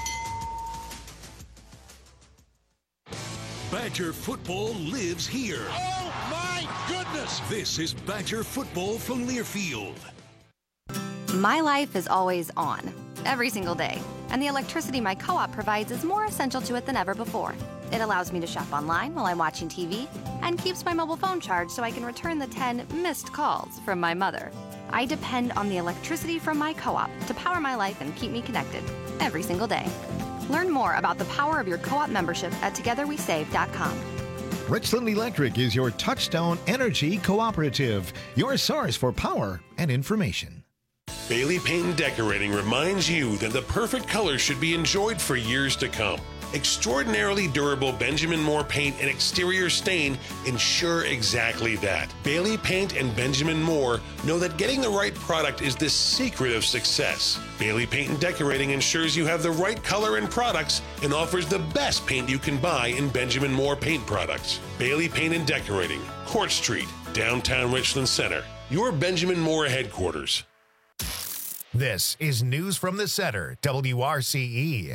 Badger football lives here. Oh, my goodness! This is Badger football from Learfield. My life is always on, every single day, and the electricity my co-op provides is more essential to it than ever before. It allows me to shop online while I'm watching T V and keeps my mobile phone charged so I can return the ten missed calls from my mother. I depend on the electricity from my co-op to power my life and keep me connected every single day. Learn more about the power of your co-op membership at together we save dot com. Richland Electric is your touchstone energy cooperative, your source for power and information. Bailey Paint and Decorating reminds you that the perfect color should be enjoyed for years to come. Extraordinarily durable Benjamin Moore paint and exterior stain ensure exactly that. Bailey Paint and Benjamin Moore know that getting the right product is the secret of success. Bailey Paint and Decorating ensures you have the right color and products and offers the best paint you can buy in Benjamin Moore paint products. Bailey Paint and Decorating, Court Street, downtown Richland Center. Your Benjamin Moore headquarters. This is News from the Center, W R C E.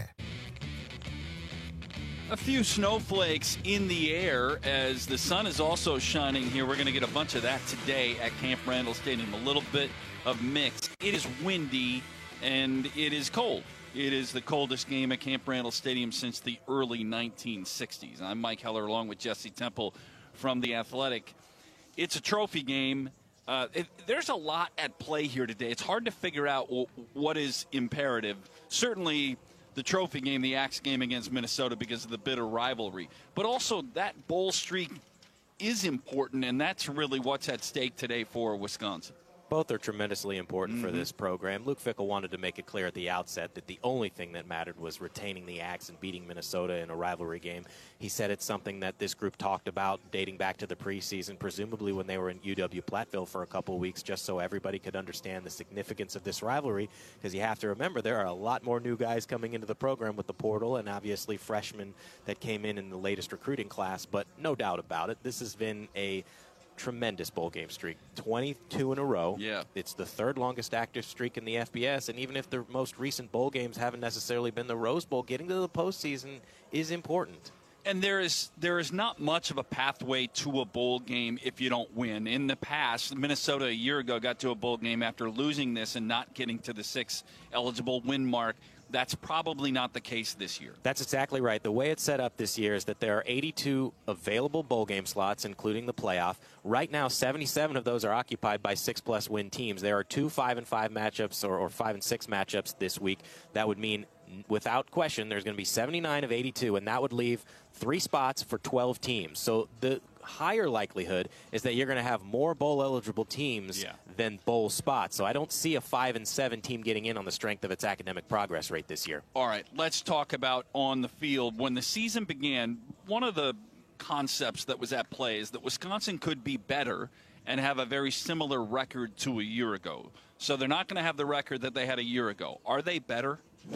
A few snowflakes in the air as the sun is also shining here. We're going to get a bunch of that today at Camp Randall Stadium. A little bit of mix. It is windy and it is cold. It is the coldest game at Camp Randall Stadium since the early nineteen sixties. I'm Mike Heller along with Jesse Temple from The Athletic. It's a trophy game. Uh, it, there's a lot at play here today. It's hard to figure out w- what is imperative. Certainly the trophy game, the Axe game against Minnesota because of the bitter rivalry. But also that bowl streak is important, and that's really what's at stake today for Wisconsin. Both are tremendously important mm-hmm. for this program. Luke Fickell wanted to make it clear at the outset that the only thing that mattered was retaining the Axe and beating Minnesota in a rivalry game. He said it's something that this group talked about dating back to the preseason, presumably when they were in U W Platteville for a couple of weeks, just so everybody could understand the significance of this rivalry, because you have to remember there are a lot more new guys coming into the program with the portal and obviously freshmen that came in in the latest recruiting class. But no doubt about it, this has been a tremendous bowl game streak, twenty-two in a row. Yeah. It's the third longest active streak in the F B S, and even if the most recent bowl games haven't necessarily been the Rose Bowl, getting to the postseason is important. And there is there is not much of a pathway to a bowl game if you don't win. In the past, Minnesota a year ago got to a bowl game after losing this and not getting to the six eligible win mark. That's probably not the case this year. That's exactly right. The way it's set up this year is that there are eighty-two available bowl game slots, including the playoff. Right now, seventy-seven of those are occupied by six-plus win teams. There are two five and five matchups or, or five and six matchups this week. That would mean, without question, there's going to be seventy-nine of eighty-two, and that would leave three spots for twelve teams. So the higher likelihood is that you're going to have more bowl-eligible teams yeah. than bowl spots. So I don't see a five and seven team getting in on the strength of its academic progress rate this year. All right, let's talk about on the field. When the season began, one of the concepts that was at play is that Wisconsin could be better and have a very similar record to a year ago. So they're not going to have the record that they had a year ago. Are they better?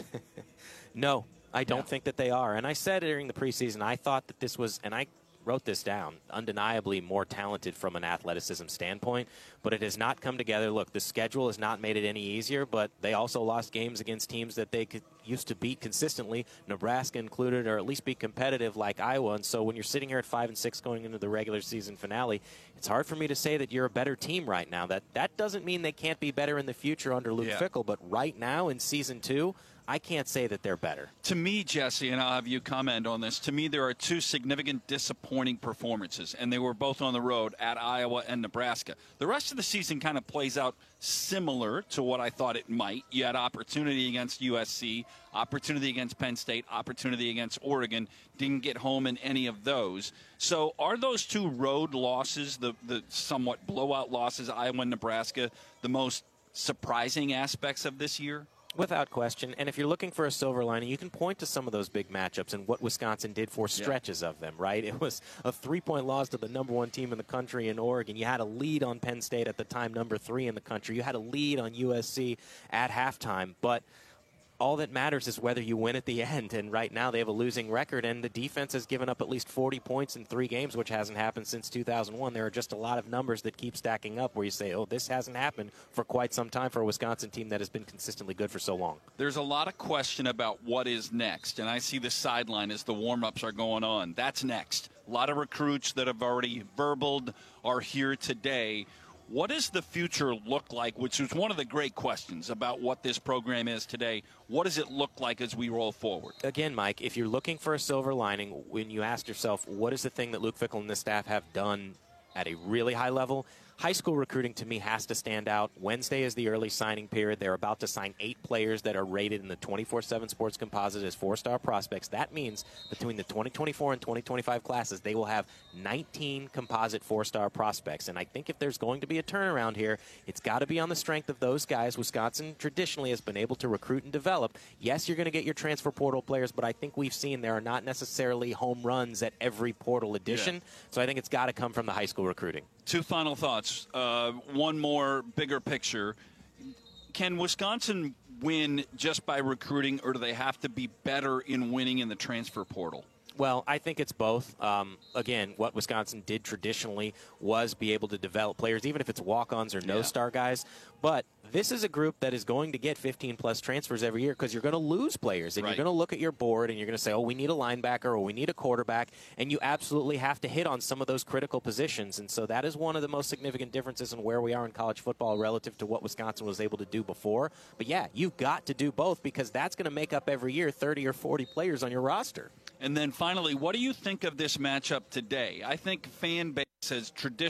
No, I don't yeah. think that they are. And I said during the preseason, I thought that this was, and I wrote this down, undeniably more talented from an athleticism standpoint, but it has not come together. Look, the schedule has not made it any easier, but they also lost games against teams that they could used to beat consistently, Nebraska included, or at least be competitive like Iowa. And so when you're sitting here at five and six going into the regular season finale, it's hard for me to say that you're a better team right now. That that doesn't mean they can't be better in the future under Luke yeah. Fickell, but right now in season two, I can't say that they're better. To me, Jesse, and I'll have you comment on this, to me there are two significant disappointing performances, and they were both on the road at Iowa and Nebraska. The rest of the season kind of plays out similar to what I thought it might. You had opportunity against U S C, opportunity against Penn State, opportunity against Oregon. Didn't get home in any of those. So are those two road losses, the, the somewhat blowout losses, Iowa and Nebraska, the most surprising aspects of this year? Without question. And if you're looking for a silver lining, you can point to some of those big matchups and what Wisconsin did for stretches yeah. of them, right? It was a three-point loss to the number one team in the country in Oregon. You had a lead on Penn State at the time, number three in the country. You had a lead on U S C at halftime. But all that matters is whether you win at the end. And right now they have a losing record, and the defense has given up at least forty points in three games, which hasn't happened since two thousand one. There are just a lot of numbers that keep stacking up where you say, oh, this hasn't happened for quite some time for a Wisconsin team that has been consistently good for so long. There's a lot of question about what is next, and I see the sideline as the warm-ups are going on. That's next. A lot of recruits that have already verbaled are here today. What does the future look like, which is one of the great questions about what this program is today? What does it look like as we roll forward? Again, Mike, if you're looking for a silver lining, when you ask yourself, what is the thing that Luke Fickell and the staff have done at a really high level? High school recruiting, to me, has to stand out. Wednesday is the early signing period. They're about to sign eight players that are rated in the twenty-four seven Sports Composite as four-star prospects. That means between the twenty twenty-four and twenty twenty-five classes, they will have nineteen composite four-star prospects. And I think if there's going to be a turnaround here, it's got to be on the strength of those guys. Wisconsin traditionally has been able to recruit and develop. Yes, you're going to get your transfer portal players, but I think we've seen there are not necessarily home runs at every portal edition. Yeah. So I think it's got to come from the high school recruiting. Two final thoughts. Uh, one more bigger picture. Can Wisconsin win just by recruiting, or do they have to be better in winning in the transfer portal? Well, I think it's both. Um, again, what Wisconsin did traditionally was be able to develop players, even if it's walk-ons or no-star guys. But this is a group that is going to get fifteen-plus transfers every year because you're going to lose players. And right. You're going to look at your board and you're going to say, oh, we need a linebacker or we need a quarterback. And you absolutely have to hit on some of those critical positions. And so that is one of the most significant differences in where we are in college football relative to what Wisconsin was able to do before. But, yeah, you've got to do both because that's going to make up every year thirty or forty players on your roster. And then finally, what do you think of this matchup today? I think fan base has traditionally